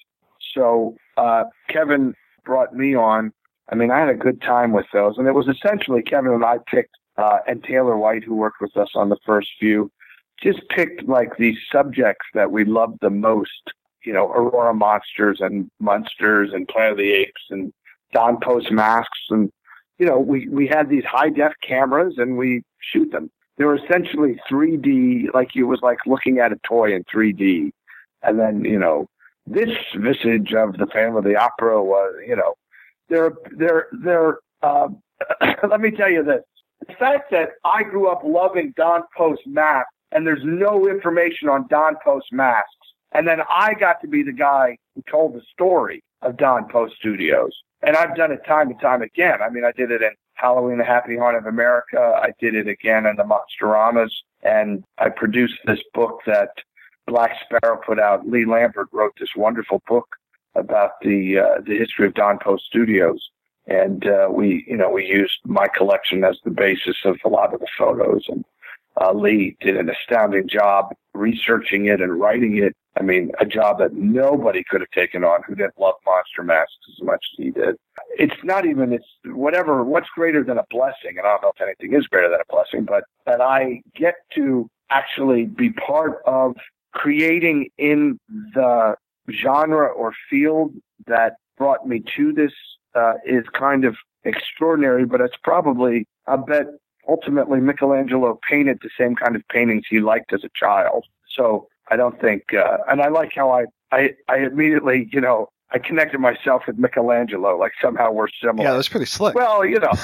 So uh, Kevin brought me on. I mean, I had a good time with those, and it was essentially Kevin and I picked, uh, and Taylor White, who worked with us on the first few, just picked like these subjects that we loved the most. You know, Aurora Monsters and Munsters and Planet of the Apes and Don Post masks. And, you know, we, we had these high def cameras and we shoot them. They were essentially three D, like it was like looking at a toy in three D. And then, you know, this visage of the Phantom of the Opera was, you know, they're, they're, they're, uh, let me tell you this. The fact that I grew up loving Don Post masks and there's no information on Don Post masks, and then I got to be the guy who told the story of Don Post Studios. And I've done it time and time again. I mean, I did it in Halloween, The Happy Haunt of America. I did it again in the Monsteramas. And I produced this book that Black Sparrow put out. Lee Lambert wrote this wonderful book about the uh, the history of Don Post Studios. And uh, we, you know, we used my collection as the basis of a lot of the photos. And uh, Lee did an astounding job researching it and writing it. I mean, a job that nobody could have taken on who didn't love Monster Masks as much as he did. It's not even, it's whatever, what's greater than a blessing, and I don't know if anything is greater than a blessing, but that I get to actually be part of creating in the genre or field that brought me to this uh, is kind of extraordinary, but it's probably, I bet, ultimately Michelangelo painted the same kind of paintings he liked as a child. So I don't think, uh, and I like how I, I, I immediately, you know, I connected myself with Michelangelo, like somehow we're similar. Yeah, that's pretty slick. Well, you know,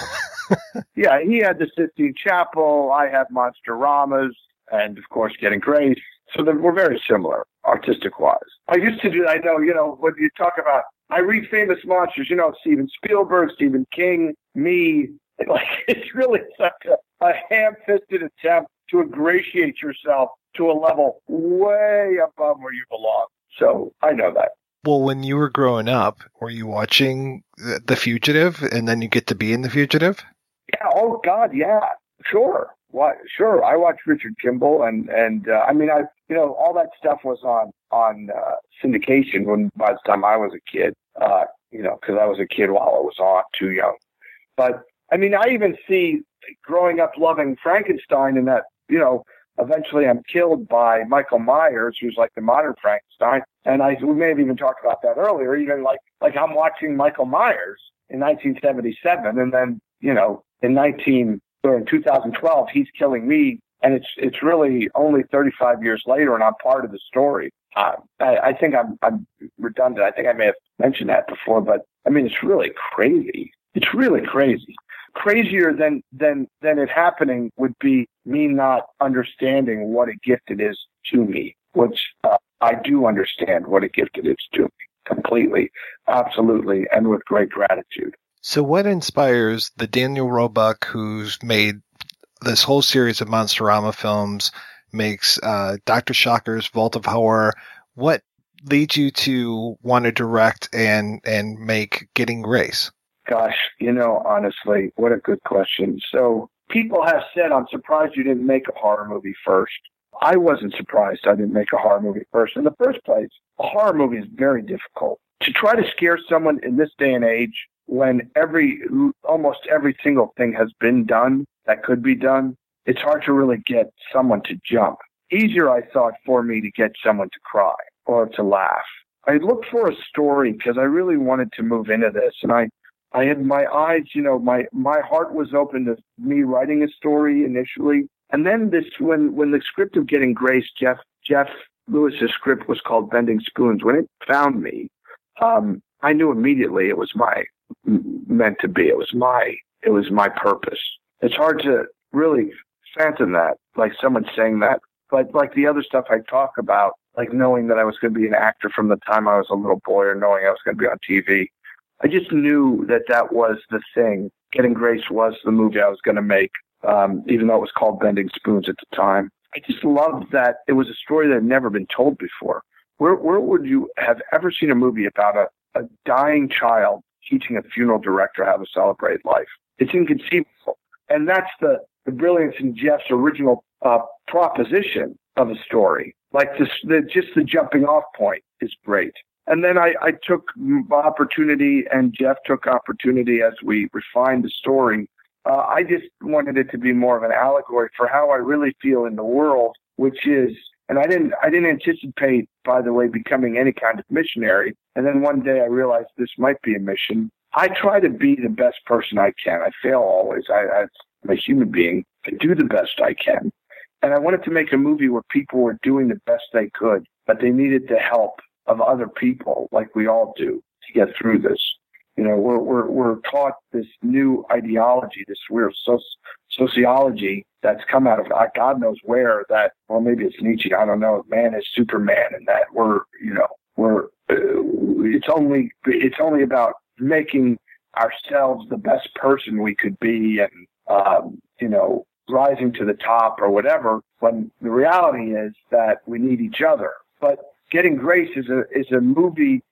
yeah, he had the Sistine Chapel, I have Monster-Ramas, and of course Getting Grace. So that we're very similar, artistic-wise. I used to do, I know, you know, when you talk about, I read famous monsters, you know, Steven Spielberg, Stephen King, me, like it's really such a, a ham-fisted attempt to ingratiate yourself to a level way above where you belong. So I know that. Well, when you were growing up, were you watching The Fugitive and then you get to be in The Fugitive? Yeah. Oh, God, yeah. Sure. Why? Sure. I watched Richard Kimball and, and uh, I mean, I, you know, all that stuff was on, on uh, syndication when, by the time I was a kid, uh, you know, because I was a kid while it was on, too young. But, I mean, I even see growing up loving Frankenstein and that, you know, eventually I'm killed by Michael Myers, who's like the modern Frankenstein. And I, we may have even talked about that earlier, even like, like I'm watching Michael Myers in nineteen seventy-seven. And then, you know, in nineteen, or in two thousand twelve, he's killing me. And it's, it's really only thirty-five years later and I'm part of the story. Uh, I, I think I'm, I'm redundant. I think I may have mentioned that before, but I mean, it's really crazy. It's really crazy. Crazier than, than, than it happening would be me not understanding what a gift it is to me, which uh, I do understand what a gift it is to me completely, absolutely, and with great gratitude. So what inspires the Daniel Roebuck who's made this whole series of Monsterama films, makes uh, Doctor Shocker's Vault of Horror? What leads you to want to direct and, and make Getting Grace? Gosh, you know, honestly, what a good question. So people have said, I'm surprised you didn't make a horror movie first. I wasn't surprised I didn't make a horror movie first. In the first place, a horror movie is very difficult. To try to scare someone in this day and age when every, almost every single thing has been done that could be done, it's hard to really get someone to jump. Easier, I thought, for me to get someone to cry or to laugh. I looked for a story because I really wanted to move into this, and I I had my eyes, you know, my, my heart was open to me writing a story initially. And then this, when, when the script of Getting Grace, Jeff, Jeff Lewis's script was called Bending Spoons. When it found me, um, I knew immediately it was my, meant to be. It was my, it was my purpose. It's hard to really fathom that, like someone saying that. But like the other stuff I talk about, like knowing that I was going to be an actor from the time I was a little boy or knowing I was going to be on T V, I just knew that that was the thing. Getting Grace was the movie I was going to make, um, even though it was called Bending Spoons at the time. I just loved that it was a story that had never been told before. Where, where would you have ever seen a movie about a, a dying child teaching a funeral director how to celebrate life? It's inconceivable. And that's the, the brilliance in Jeff's original uh, proposition of a story. Like this, the, just the jumping off point is great. And then I, I took opportunity, and Jeff took opportunity as we refined the story. Uh, I just wanted it to be more of an allegory for how I really feel in the world, which is, and I didn't, I didn't anticipate, by the way, becoming any kind of missionary. And then one day I realized this might be a mission. I try to be the best person I can. I fail always. I, I, I'm a human being. I do the best I can. And I wanted to make a movie where people were doing the best they could, but they needed the help of other people, like we all do, to get through this. You know, we're we're we're taught this new ideology, this weird soci- sociology that's come out of God knows where. That, well, maybe it's Nietzsche. I don't know. Man is Superman, and that we're, you know, we're. Uh, it's only it's only about making ourselves the best person we could be, and um, you know, rising to the top or whatever. When the reality is that we need each other, but Getting Grace is a is a movie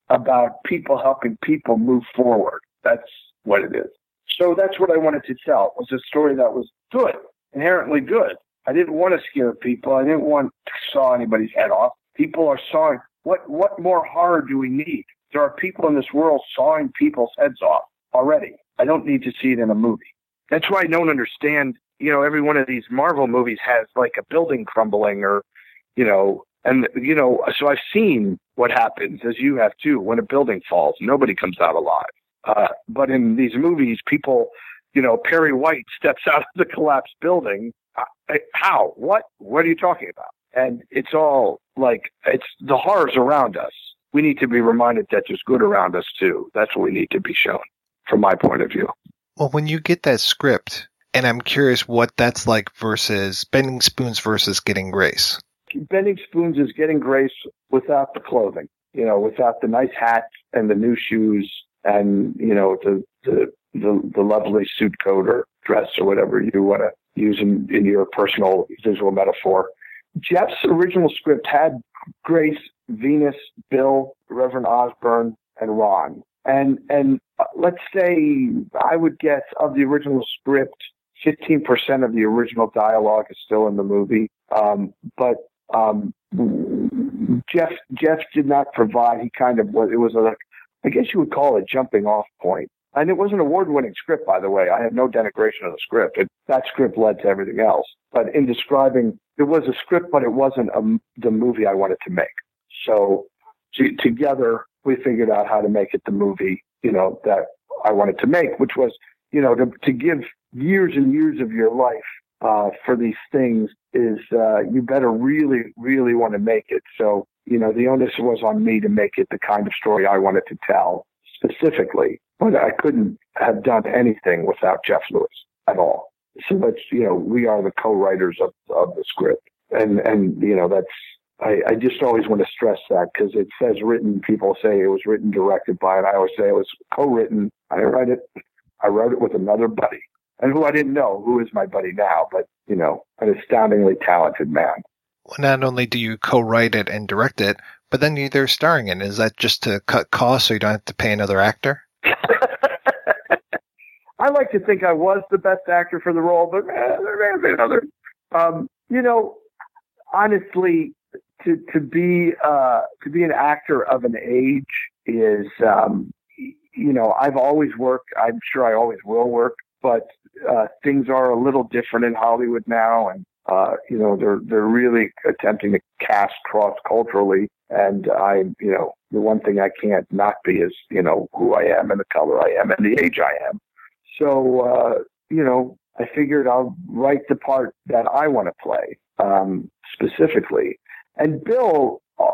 about people helping people move forward. That's what it is. So that's what I wanted to tell, was a story that was good, inherently good. I didn't want to scare people. I didn't want to saw anybody's head off. People are sawing. What, what more horror do we need? There are people in this world sawing people's heads off already. I don't need to see it in a movie. That's why I don't understand, you know, every one of these Marvel movies has like a building crumbling or, you know, and, you know, so I've seen what happens, as you have too, when a building falls. Nobody comes out alive. Uh, but in these movies, people, you know, Perry White steps out of the collapsed building. Uh, how? What? What are you talking about? And it's all like, it's the horrors around us. We need to be reminded that there's good around us too. That's what we need to be shown, from my point of view. Well, when you get that script, and I'm curious what that's like versus Bending Spoons versus Getting Grace. Bending Spoons is Getting Grace without the clothing, you know, without the nice hat and the new shoes and, you know, the the the, the lovely suit coat or dress or whatever you want to use in, in your personal visual metaphor. Jeff's original script had Grace, Venus, Bill, Reverend Osborne, and Ron. And and uh, let's say I would guess of the original script, fifteen percent of the original dialogue is still in the movie. Um, but um, Jeff Jeff did not provide. He kind of was. It was a, I guess you would call it a jumping off point. And it was an award-winning script, by the way. I have no denigration of the script. It, that script led to everything else. But in describing, it was a script, but it wasn't a, the movie I wanted to make. So to, together, we figured out how to make it the movie, you know, that I wanted to make, which was, you know, to, to give years and years of your life uh, for these things is uh, you better really, really want to make it. So, you know, the onus was on me to make it the kind of story I wanted to tell specifically. But I couldn't have done anything without Jeff Lewis at all. So that's, you know, we are the co-writers of, of the script. And, and, you know, that's, I, I just always want to stress that because it says written, people say it was written, directed by, and I always say it was co-written. I didn't write it. I wrote it with another buddy and who I didn't know, who is my buddy now, but, you know, an astoundingly talented man. Well, not only do you co-write it and direct it, but then you're starring in it. Is that just to cut costs so you don't have to pay another actor? I like to think I was the best actor for the role, but eh, there may have been others. Um, you know, honestly, to to be uh, to be an actor of an age is, um, you know, I've always worked. I'm sure I always will work, but uh, things are a little different in Hollywood now, and uh, you know, they're they're really attempting to cast cross culturally. And I, you know, the one thing I can't not be is, you know, who I am and the color I am and the age I am. So, uh, you know, I figured I'll write the part that I want to play, um, specifically. And Bill, uh,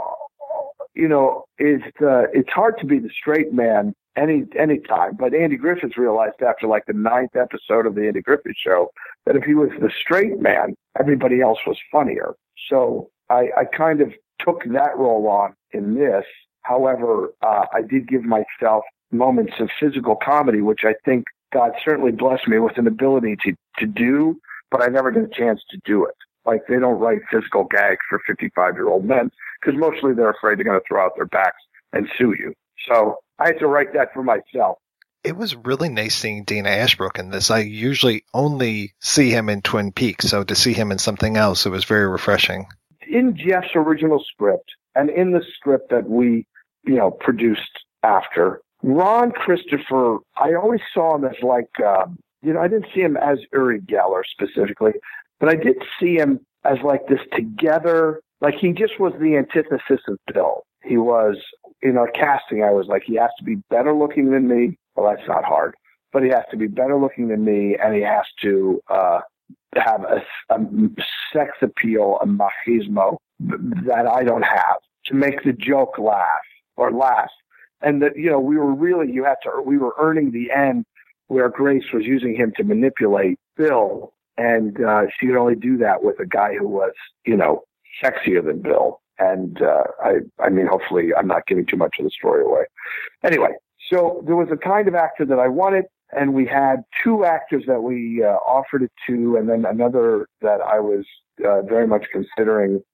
you know, is uh, it's hard to be the straight man any any time. But Andy Griffith realized after like the ninth episode of the Andy Griffith Show that if he was the straight man, everybody else was funnier. So I, I kind of took that role on in this. However, uh, I did give myself moments of physical comedy, which I think God certainly blessed me with an ability to, to do, but I never get a chance to do it. Like, they don't write physical gags for fifty-five-year-old men because mostly they're afraid they're going to throw out their backs and sue you. So I had to write that for myself. It was really nice seeing Dana Ashbrook in this. I usually only see him in Twin Peaks, so to see him in something else, it was very refreshing. In Jeff's original script and in the script that we, you know, produced after, Ron Christopher, I always saw him as like, uh, you know, I didn't see him as Uri Geller specifically, but I did see him as like this together, like he just was the antithesis of Bill. He was, in our casting, I was like, he has to be better looking than me. Well, that's not hard, but he has to be better looking than me, and he has to uh, have a, a sex appeal, a machismo that I don't have to make the joke laugh or last. And that, you know, we were really, you had to, we were earning the end where Grace was using him to manipulate Bill. And uh, she could only do that with a guy who was, you know, sexier than Bill. And uh, I, I mean, hopefully I'm not giving too much of the story away. Anyway, so there was a kind of actor that I wanted, and we had two actors that we uh, offered it to, and then another that I was uh, very much considering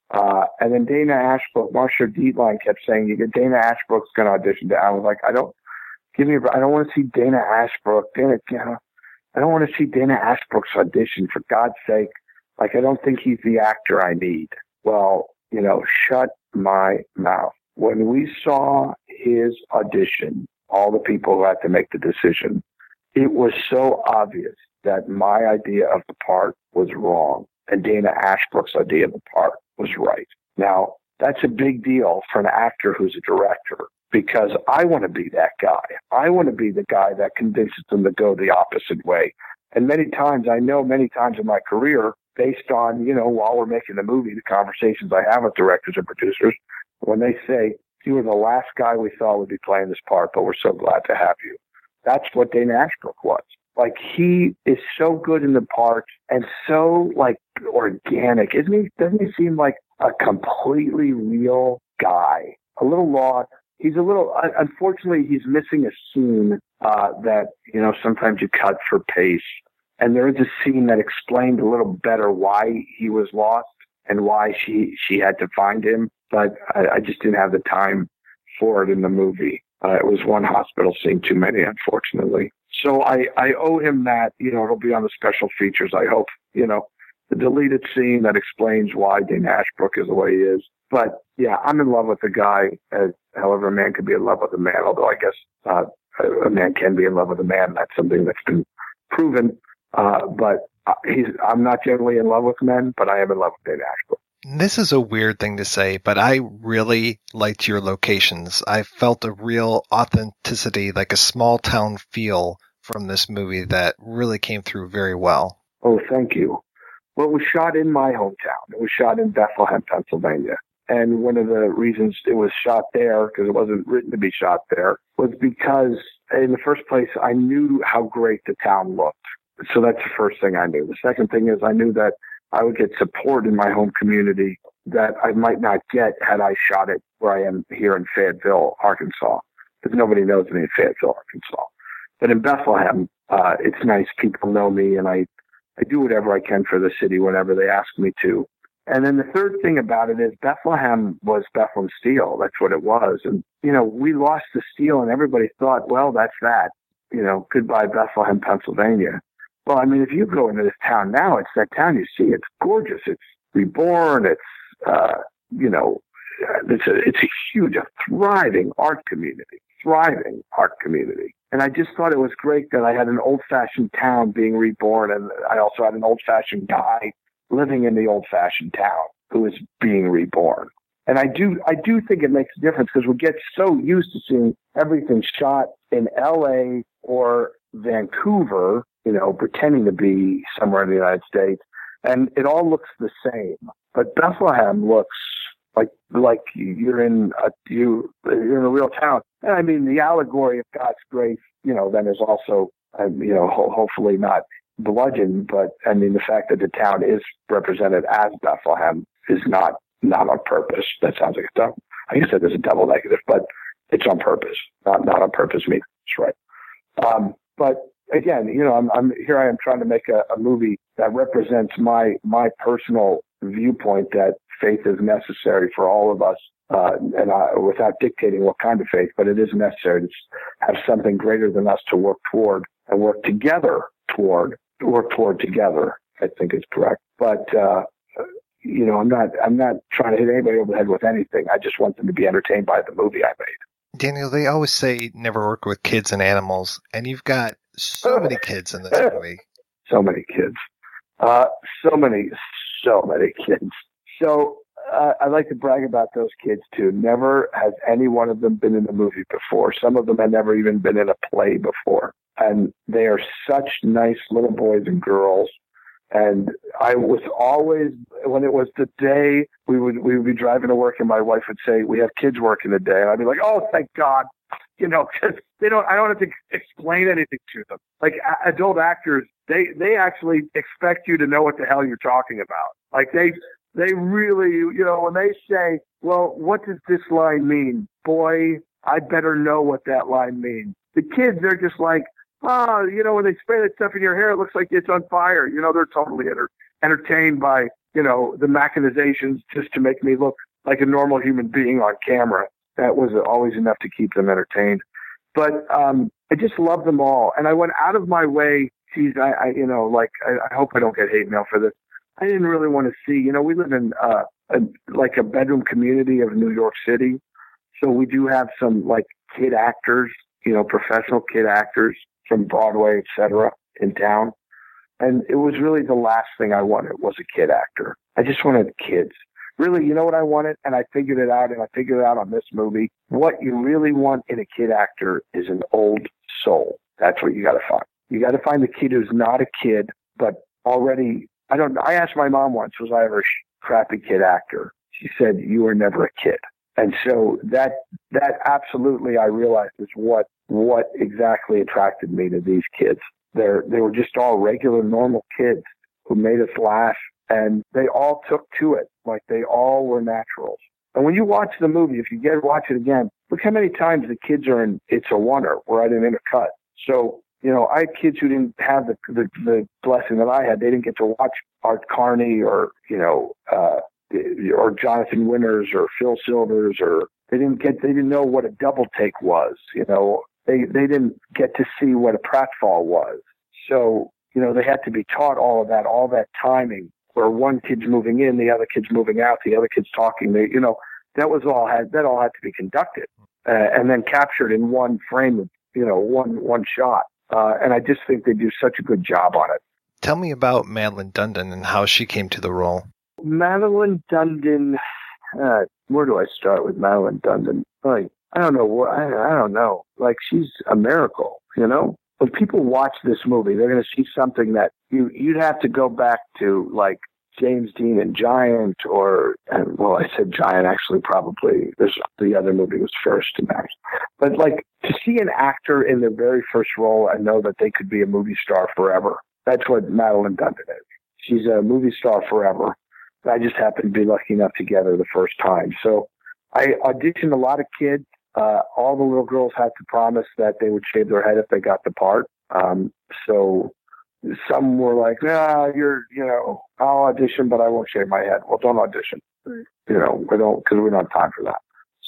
Uh, and then Dana Ashbrook, Marsha Dietlein kept saying, "You get Dana Ashbrook's going to audition." I was like, I don't give me. I don't want to see Dana Ashbrook. Dana, you know, I don't want to see Dana Ashbrook's audition. For God's sake, like I don't think he's the actor I need. Well, you know, shut my mouth. When we saw his audition, all the people who had to make the decision, it was so obvious that my idea of the part was wrong and Dana Ashbrook's idea of the part was right. Now, that's a big deal for an actor who's a director because I want to be that guy. I want to be the guy that convinces them to go the opposite way. And many times, I know many times in my career, based on, you know, while we're making the movie, the conversations I have with directors and producers, when they say, "You were the last guy we thought would be playing this part, but we're so glad to have you." That's what Dana Ashbrook was. Like, he is so good in the part and so, like, organic. Isn't he? Doesn't he seem like a completely real guy? A little lost. He's a little, unfortunately, he's missing a scene uh, that, you know, sometimes you cut for pace. And there is a scene that explained a little better why he was lost and why she, she had to find him. But I, I just didn't have the time for it in the movie. Uh, it was one hospital scene too many, unfortunately. So I, I owe him that. You know, it'll be on the special features, I hope. You know, the deleted scene that explains why Dana Ashbrook is the way he is. But, yeah, I'm in love with the guy, as however a man can be in love with a man, although I guess uh, a man can be in love with a man. That's something that's been proven. Uh, but he's, I'm not generally in love with men, but I am in love with Dana Ashbrook. This is a weird thing to say, but I really liked your locations. I felt a real authenticity, like a small town feel from this movie that really came through very well. Oh, thank you. Well, it was shot in my hometown. It was shot in Bethlehem, Pennsylvania. And one of the reasons it was shot there, because it wasn't written to be shot there, was because in the first place, I knew how great the town looked. So that's the first thing I knew. The second thing is I knew that I would get support in my home community that I might not get had I shot it where I am here in Fayetteville, Arkansas, because nobody knows me in Fayetteville, Arkansas. But in Bethlehem, uh, it's nice. People know me, and I, I do whatever I can for the city whenever they ask me to. And then the third thing about it is Bethlehem was Bethlehem Steel. That's what it was. And, you know, we lost the steel, and everybody thought, well, that's that. You know, goodbye, Bethlehem, Pennsylvania. Well, I mean, if you go into this town now, it's that town you see. It's gorgeous. It's reborn. It's, uh, you know, it's a, it's a huge, a thriving art community, thriving art community. And I just thought it was great that I had an old-fashioned town being reborn, and I also had an old-fashioned guy living in the old-fashioned town who is being reborn. And I do, I do think it makes a difference because we get so used to seeing everything shot in L A or Vancouver, you know, pretending to be somewhere in the United States, and it all looks the same. But Bethlehem looks like like you're in a you you're in a real town. And I mean, the allegory of God's grace, you know, then is also, um, you know, ho- hopefully not bludgeoned, but I mean, the fact that the town is represented as Bethlehem is not not on purpose. That sounds like a double. I guess that is a double negative, but it's on purpose. Not not on purpose means it's right. Um, but again, you know, I'm, I'm here. I am trying to make a, a movie that represents my my personal viewpoint that faith is necessary for all of us, uh, and I, without dictating what kind of faith, but it is necessary to have something greater than us to work toward and work together toward. Work toward together, I think is correct. But uh, you know, I'm not I'm not trying to hit anybody over the head with anything. I just want them to be entertained by the movie I made. Daniel, they always say never work with kids and animals, and you've got so many kids in this movie. So many kids. Uh, so many, so many kids. So uh, I'd like to brag about those kids, too. Never has any one of them been in a movie before. Some of them had never even been in a play before. And they are such nice little boys and girls. And I was always, when it was the day we would we would be driving to work, and my wife would say, "We have kids working today," and I'd be like, "Oh, thank God," you know, because they don't. I don't have to explain anything to them. Like a- adult actors, they they actually expect you to know what the hell you're talking about. Like they they really, you know, when they say, "Well, what does this line mean?" Boy, I better know what that line means. The kids, they're just like, oh, you know, when they spray that stuff in your hair, it looks like it's on fire. You know, they're totally enter- entertained by you know, the machinizations just to make me look like a normal human being on camera. That was always enough to keep them entertained. But um, I just love them all. And I went out of my way. Geez, I, I you know, like, I, I hope I don't get hate mail for this. I didn't really want to see, you know, we live in uh, a, like a bedroom community of New York City. So we do have some like kid actors, you know, professional kid actors from Broadway, et cetera, in town. And it was really the last thing I wanted was a kid actor. I just wanted kids. Really, you know what I wanted? And I figured it out, and I figured it out on this movie. What you really want in a kid actor is an old soul. That's what you got to find. You got to find the kid who's not a kid, but already, I don't know. I asked my mom once, was I ever a crappy kid actor? She said, you were never a kid. And so that, that absolutely, I realized is what, what exactly attracted me to these kids. They're, they were just all regular, normal kids who made us laugh, and they all took to it. Like they all were naturals. And when you watch the movie, if you get watch it again, look how many times the kids are in It's a Wonder, right in Intercut. So, you know, I had kids who didn't have the, the, the blessing that I had. They didn't get to watch Art Carney or, you know, uh, or Jonathan Winters or Phil Silvers, or they didn't get, they didn't know what a double take was. You know, they, they didn't get to see what a pratfall was. So, you know, they had to be taught all of that, all that timing, where one kid's moving in, the other kid's moving out, the other kid's talking. They, you know, that was all had, that all had to be conducted uh, and then captured in one frame of, you know, one, one shot. Uh, and I just think they do such a good job on it. Tell me about Madeline Dundon and how she came to the role. Madeline Dundon, uh, where do I start with Madeline Dundon? Like, I don't know. I, I don't know. Like, she's a miracle, you know? When people watch this movie, they're going to see something that you, you'd have to go back to, like, James Dean and Giant, or, and, well, I said Giant, actually, probably. There's, the other movie was first to Max. But, like, to see an actor in their very first role and know that they could be a movie star forever, that's what Madeline Dundon is. She's a movie star forever. I just happened to be lucky enough to get her the first time. So I auditioned a lot of kids. Uh, all the little girls had to promise that they would shave their head if they got the part. Um, so some were like, nah, you're, you know, I'll audition, but I won't shave my head. Well, don't audition. You know, we don't, because we don't have time for that.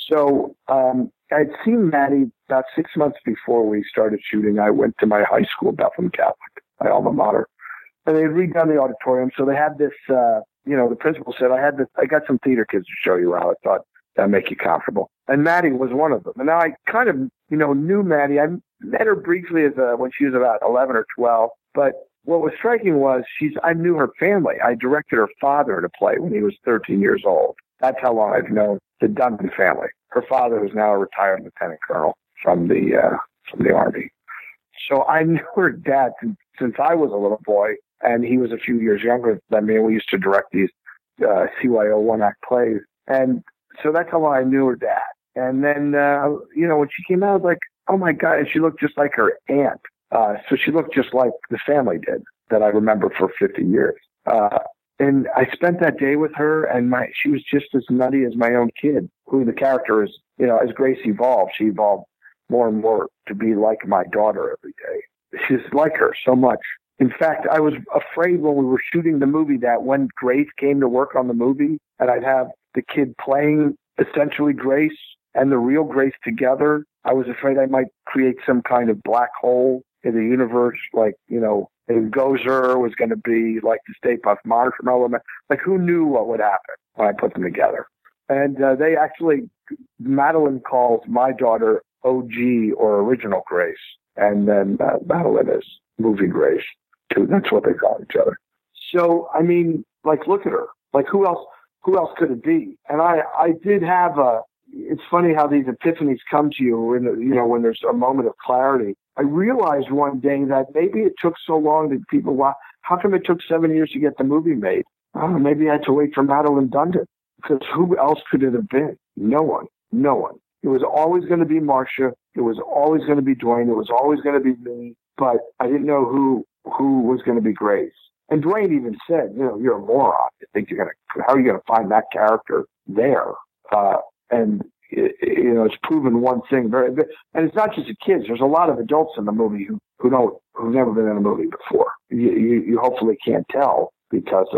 So um, I'd seen Maddie about six months before we started shooting. I went to my high school, Bethlehem Catholic, my alma mater, and they had redone the auditorium. So they had this, uh, you know, the principal said, I had this, I got some theater kids to show you around. I thought that'd make you comfortable. And Maddie was one of them. And now I kind of, you know, knew Maddie. I met her briefly as a, when she was about eleven or twelve. But what was striking was she's, I knew her family. I directed her father in a play when he was thirteen years old. That's how long I've known the Dundon family. Her father, who's now a retired lieutenant colonel from the, uh, from the Army. So I knew her dad since, since I was a little boy. And he was a few years younger than me, and we used to direct these uh, C Y O one-act plays. And so that's how long I knew her dad. And then, uh, you know, when she came out, I was like, oh, my God, and she looked just like her aunt. Uh, so she looked just like the family did that I remember for fifty years. Uh, and I spent that day with her, and my she was just as nutty as my own kid, who the character is, you know, as Grace evolved, she evolved more and more to be like my daughter every day. She's like her so much. In fact, I was afraid when we were shooting the movie that when Grace came to work on the movie and I'd have the kid playing essentially Grace and the real Grace together, I was afraid I might create some kind of black hole in the universe. Like, you know, and Gozer was going to be like the Stay Puft Marshmallow Man. Like, who knew what would happen when I put them together? And uh, they actually, Madeline calls my daughter O G or Original Grace. And then uh, Madeline is Movie Grace. Too. That's what they call each other. So, I mean, like, look at her. Like, who else, who else could it be? And I, I did have a, it's funny how these epiphanies come to you when, you know, when there's a moment of clarity. I realized one day that maybe it took so long that people, wow, how come it took seven years to get the movie made? I don't know, maybe I had to wait for Madeline Dundon, because who else could it have been? No one, no one. It was always going to be Marcia. It was always going to be Dwayne. It was always going to be me, but I didn't know who, who was going to be Grace. And Dwayne even said, you know, you're a moron. You think you're going to, how are you going to find that character there? Uh, and, it, you know, it's proven one thing very, and it's not just the kids. There's a lot of adults in the movie who, who don't, who've never been in a movie before. You, you, you hopefully can't tell because of,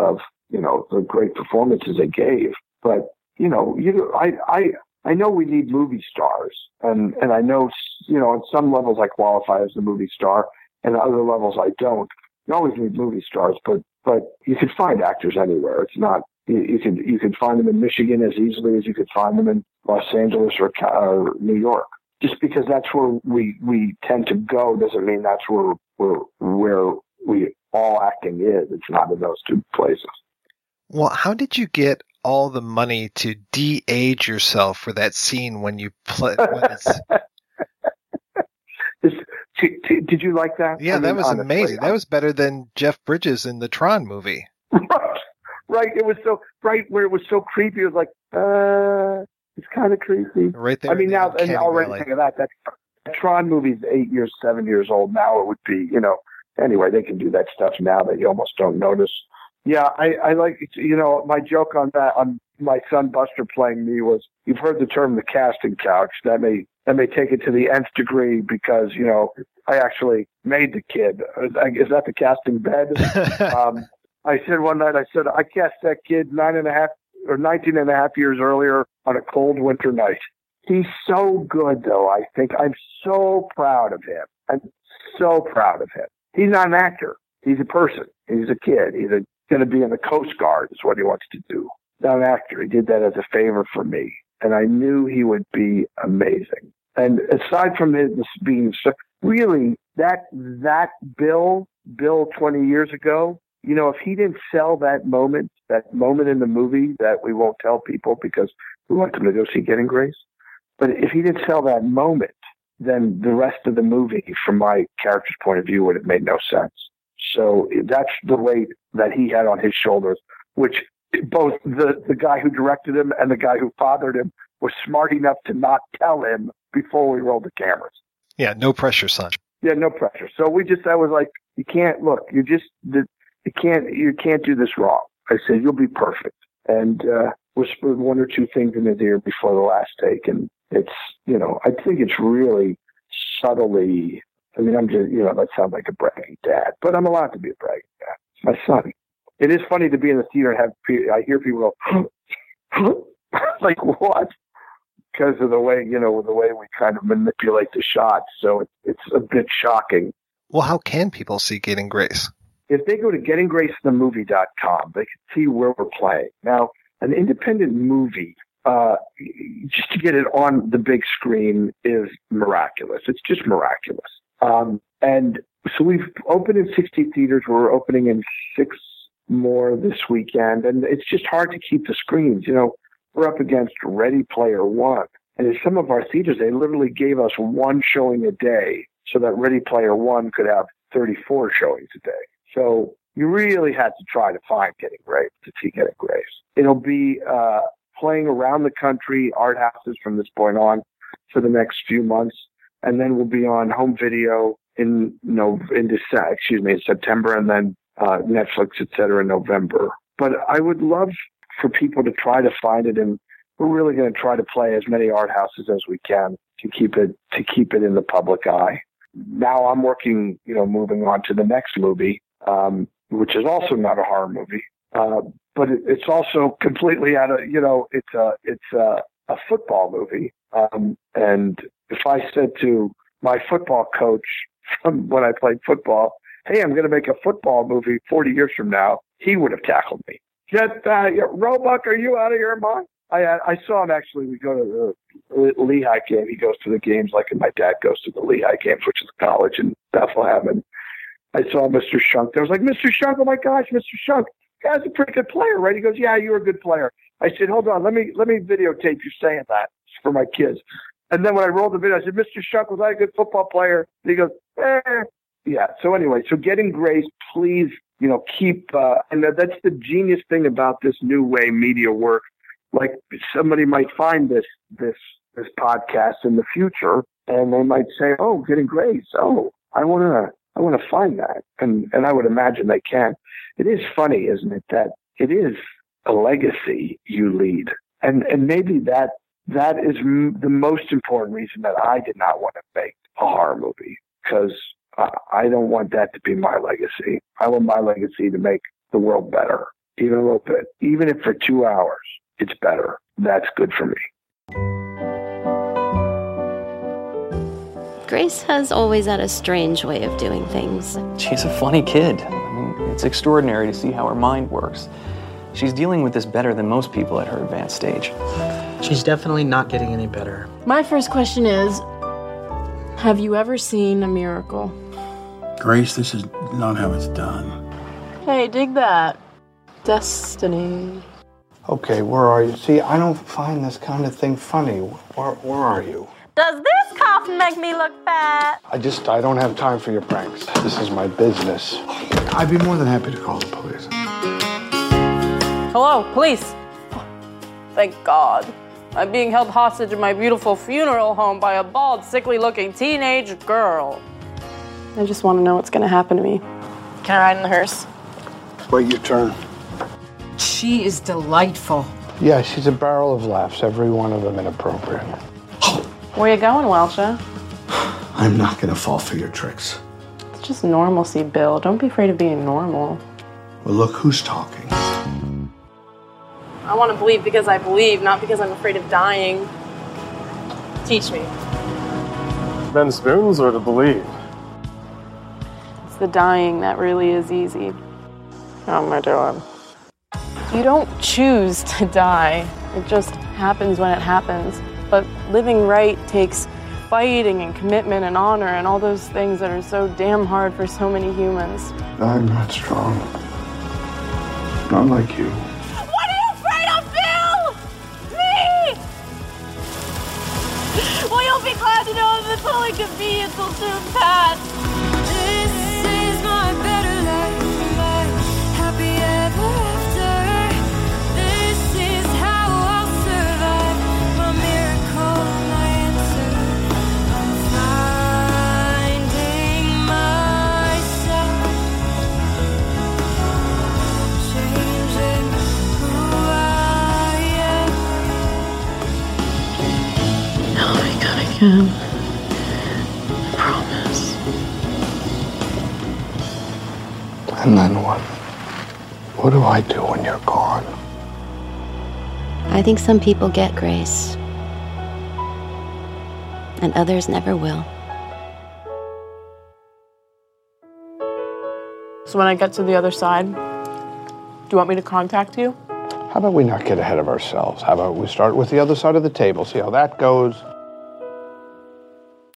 you know, the great performances they gave. But, you know, you I I I know we need movie stars, and, and I know, you know, on some levels I qualify as a movie star, and on other levels I don't. You always need movie stars, but but you can find actors anywhere. It's not you, you can you can find them in Michigan as easily as you could find them in Los Angeles or, or New York. Just because that's where we, we tend to go doesn't mean that's where where where we all acting is. It's not in those two places. Well, how did you get all the money to de-age yourself for that scene when you play? When it's... This, t- t- did you like that? Yeah, I mean, that was honestly, amazing. That was better than Jeff Bridges in the Tron movie. Right, right. It was so right where it was so creepy. It was like, uh, it's kind of creepy. Right there. I mean, in now the and already Valley. think of that. That Tron movie's eight years, seven years old now. It would be, you know. Anyway, they can do that stuff now that you almost don't notice. Yeah, I, I like, you know, my joke on that, on my son Buster playing me was, you've heard the term the casting couch. That may, that may take it to the nth degree because, you know, I actually made the kid. Is that the casting bed? um, I said one night, I said, I cast that kid nine and a half or nineteen and a half years earlier on a cold winter night. He's so good, though, I think. I'm so proud of him. I'm so proud of him. He's not an actor. He's a person. He's a kid. He's going to be in the Coast Guard is what he wants to do. Not an actor. He did that as a favor for me. And I knew he would be amazing. And aside from this being so, really, that that Bill, Bill twenty years ago, you know, if he didn't sell that moment, that moment in the movie that we won't tell people because we want them to go see Getting Grace. But if he didn't sell that moment, then the rest of the movie, from my character's point of view, would have made no sense. So that's the weight that he had on his shoulders, which both the, the guy who directed him and the guy who fathered him was smart enough to not tell him before we rolled the cameras. Yeah, no pressure, son. Yeah, no pressure. So we just, I was like, you can't, look, you just, you can't, you can't do this wrong. I said, you'll be perfect. And uh, whispered one or two things in his ear before the last take, and it's, you know, I think it's really subtly, I mean, I'm just, you know, that sounds like a bragging dad, but I'm allowed to be a bragging dad. It's my son. It is funny to be in the theater and have, I hear people go, like, what? Because of the way, you know, the way we kind of manipulate the shots. So it, it's a bit shocking. Well, how can people see Getting Grace? If they go to getting grace the movie dot com, they can see where we're playing. Now, an independent movie, uh, just to get it on the big screen is miraculous. It's just miraculous. Um, and so we've opened in sixty theaters. We're opening in six more this weekend. And it's just hard to keep the screens. You know, we're up against Ready Player One. And in some of our theaters, they literally gave us one showing a day so that Ready Player One could have thirty-four showings a day. So you really had to try to find Getting Grace to see Getting Grace. It'll be uh, playing around the country, art houses from this point on for the next few months. And then we'll be on home video in no in December, excuse me, in September, and then uh, Netflix, et cetera, in November. But I would love for people to try to find it, and we're really going to try to play as many art houses as we can to keep it to keep it in the public eye. Now I'm working, you know, moving on to the next movie, um, which is also not a horror movie, uh, but it, it's also completely out of, you know, it's a it's a, a football movie. Um, and if I said to my football coach from when I played football, "Hey, I'm going to make a football movie forty years from now," he would have tackled me. Get uh, Roebuck, are you out of your mind? I I saw him actually. We go to the Lehigh game. He goes to the games like my dad goes to the Lehigh games, which is a college in Bethlehem. And I saw Mister Shunk. I was like, "Mister Shunk, oh my gosh, Mister Shunk, guy's a pretty good player, right?" He goes, "Yeah, you're a good player." I said, "Hold on, let me let me videotape you saying that for my kids." And then when I rolled the video, I said, "Mister Shunk, was I a good football player?" And he goes, "Eh." Yeah. So anyway, so Getting Grace, please, you know, keep, uh, and that's the genius thing about this new way media works. Like somebody might find this, this, this podcast in the future and they might say, "Oh, Getting Grace. Oh, I want to, I want to find that." And, and I would imagine they can. It is funny, isn't it? That it is a legacy you lead. And, and maybe that, that is m- the most important reason that I did not want to make a horror movie, because I don't want that to be my legacy. I want my legacy to make the world better. even a little bit, even if for two hours, it's better. That's good for me. Grace has always had a strange way of doing things. She's a funny kid. I mean, it's extraordinary to see how her mind works. She's dealing with this better than most people at her advanced stage. She's definitely not getting any better. My first question is, have you ever seen a miracle? Grace, this is not how it's done. Hey, dig that. Destiny. Okay, where are you? See, I don't find this kind of thing funny. Where, where are you? Does this coffin make me look fat? I just, I don't have time for your pranks. This is my business. I'd be more than happy to call the police. Hello, police. Thank God. I'm being held hostage in my beautiful funeral home by a bald, sickly-looking teenage girl. I just want to know what's going to happen to me. Can I ride in the hearse? Wait your turn. She is delightful. Yeah, she's a barrel of laughs, every one of them inappropriate. Where you going, Welcha? I'm not gonna fall for your tricks. It's just normalcy, Bill. Don't be afraid of being normal. Well, look who's talking. I want to believe because I believe, not because I'm afraid of dying. Teach me. Bend spoons or to believe? It's the dying that really is easy. How am I doing? You don't choose to die. It just happens when it happens. But living right takes fighting and commitment and honor and all those things that are so damn hard for so many humans. I'm not strong. Not like you. What are you afraid of, Bill? Me! Well, you'll be glad to know that this only convenience will soon pass. This is my better life, my happy ever after. This is how I'll survive. My miracle, my answer. I'm finding myself, changing who I am. Oh my God, I can. I promise. And then what? What do I do when you're gone? I think some people get grace, and others never will. So when I get to the other side, do you want me to contact you? How about we not get ahead of ourselves? How about we start with the other side of the table, see how that goes?